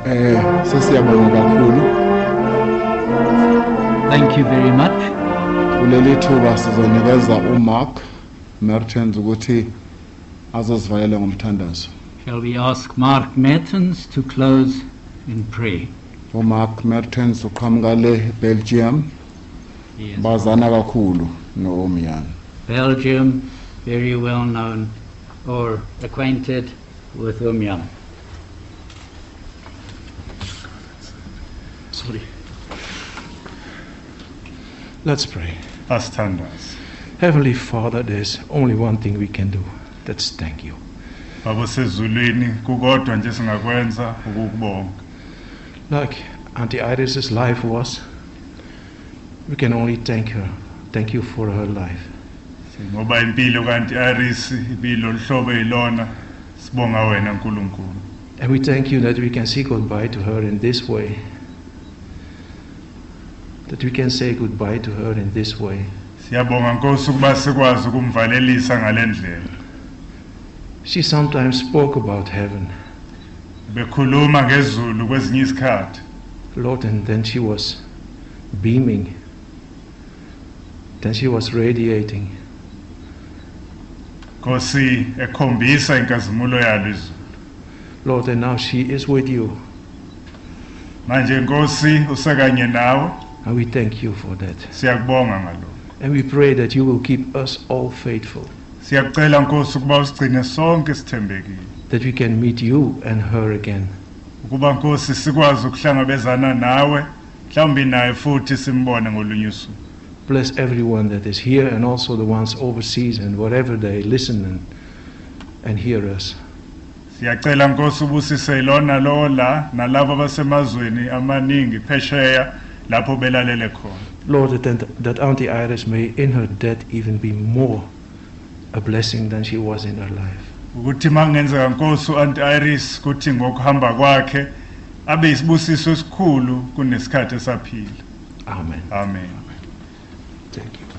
Eh sesiyabonga kakhulu. Thank you very much. Kuleli thuba sizonikeza uMark Mertens ukuthi azosivalela ngomthandazo. Shall we ask Mark Mertens to close in prayer? uMark Mertens uqhamuka le Belgium. Yes. Bazana kakhulu noOmiyane. Belgium, very well known or acquainted with Umyam. Sorry. Let's pray. Asithandaze. Heavenly Father, there's only one thing we can do. That's thank you. Baba sezulwini kukodwa nje singakwenza ukukubonga. Like Auntie Iris's life was, we can only thank her. Thank you for her life. Ngoba impilo kanti Iris impilo lihlobo ilona sibonga wena nkulunkulu. And we thank you that we can say goodbye to her in this way. That we can say goodbye to her in this way. Siyabonga Nkosi ukuba sikwazi ukumvalelisa ngalendlela. She sometimes spoke about heaven. Bekhuluma ngezulu kwezinye isikhathi. Lord, and then she was beaming. Then she was radiating. Nkosi ekhombisa inkazimulo yalo izulu. Lord, and now she is with you. Manje Nkosi usekanye nawe. And we thank you for that. Siyakubonga ngalokho. And we pray that you will keep us all faithful. Siyakucela Nkosi ukuba usigcine sonke sithembekile. That we can meet you and her again. Ukuba Nkosi sikwazi ukuhlangabezana nawe, mhlawumbe naye futhi simbone ngolunye usuku. Bless everyone that is here and also the ones overseas and wherever they listen and, and hear us. Siyacela Nkosi ubusise lona lo la nalabo abasemazweni amaningi phesheya lapho belalele khona. Lord, that, that Auntie Iris may in her death even be more a blessing than she was in her life. Ukuthi mangenzeka Nkosi uAuntie Iris kuthi ngokuhamba kwakhe abe isibusiso esikhulu kunesikhathi esaphila. Amen. Amen. Thank you.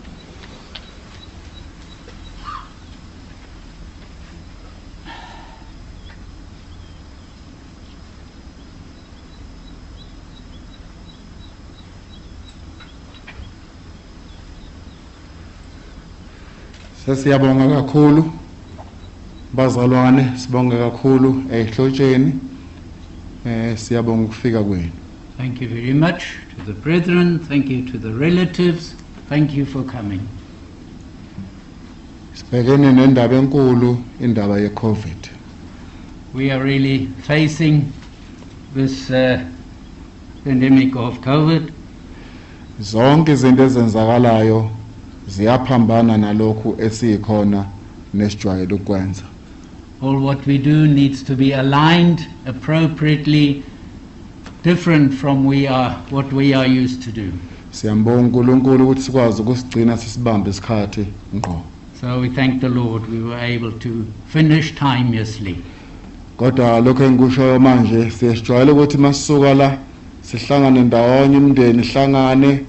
Sesiyabonga kakhulu bazalwane, sibonga kakhulu ehlotsheni. Eh siyabonga ukufika kwenu. Thank you very much to the brethren. Thank you to the relatives. Thank you for coming. Sibhekene nendaba enkulu, indaba ye-COVID. We are really facing this uh, pandemic of COVID. Zonke izinto ezenzakalayo ziyaphambana nalokhu esikhona nesijwayele ukwenza. All what we do needs to be aligned appropriately, different from we are what we are used to do. Siyambonga uNkulunkulu ukuthi sikwazi ukusigcina sisibambe isikhathi ngqo. So we thank the Lord we were able to finish timelessly. Kodwa lokho engikushoyo manje siyajwayela ukuthi masisuka la sihlangane ndawonye umndeni ihlangane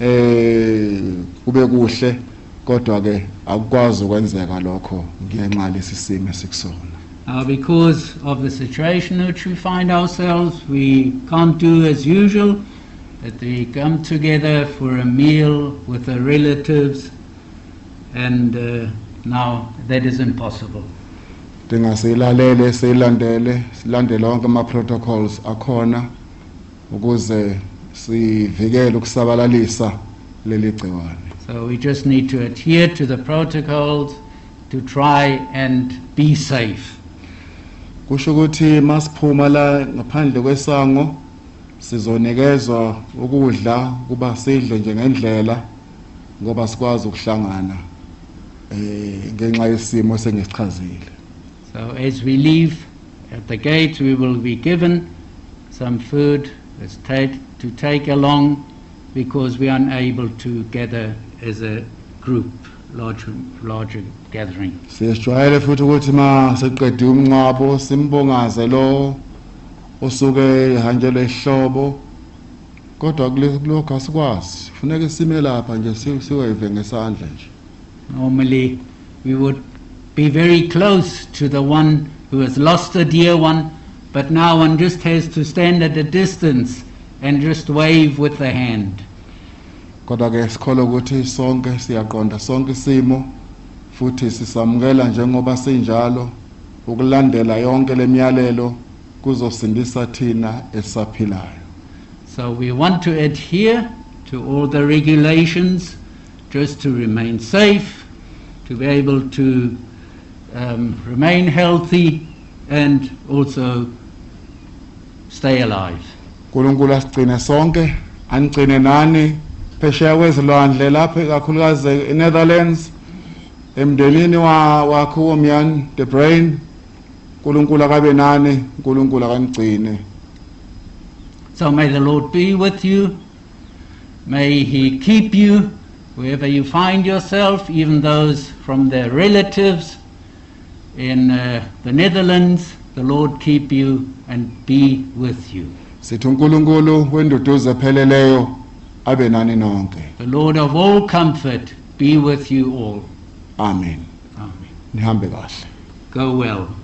eh kube kuhle, kodwa ke akukwazi ukwenzeka lokho ngenxa lesi simo esikusona. Now, because of the situation in which we find ourselves, we can't do as usual, that we come together for a meal with the relatives, and uh, now that is impossible. Dingaselalele silandele silandele wonke ama protocols akhona ukuze sivikele ukusabalalisa leli gciwane. So we just need to adhere to the protocols to try and be safe. Kusho ukuthi masiphuma la ngaphandle kwesango sizonikezwa ukudla kuba sidle nje ngendlela ngoba sikwazi ukuhlangana eh ngenxa yesimo sengisichazile. So as we leave at the gate, we will be given some food that's take, to take along, because we are unable to gather as a group, larger, larger gathering. Siyajwayele futhi ukuthi ma seqedwe umncwabo simbongaze lo osuke ehanjelwe ihlobo, kodwa kulokho asikwazi, kufuneka sime lapha nje siweve ngesandla nje. Normally we would be very close to the one who has lost a dear one, but now one just has to stand at a distance and just wave with the hand. Kodwa ke sikholwa ukuthi sonke siyaqonda sonke isimo futhi sisamukela njengoba sinjalo ukulandela yonke lemiyalelo kuzosindisa thina esaphilayo. So we want to adhere to all the regulations just to remain safe, to be able to um, remain healthy and also stay alive. Nkulunkulu asigcine sonke, anigcine nani phesheya kwezilwandle lapha kakhulukazi eNetherlands emndenini wakho uMyan de Bruin. Nkulunkulu akabe nani, Nkulunkulu akanigcine. So may the Lord be with you. May He keep you wherever you find yourself, even those from their relatives in uh, the Netherlands. The Lord keep you and be with you. Sithi uNkulunkulu wenduduzo epheleleyo abe nani nonke. The Lord of all comfort be with you all. Amen. Amen. Nihambe kahle. Go well.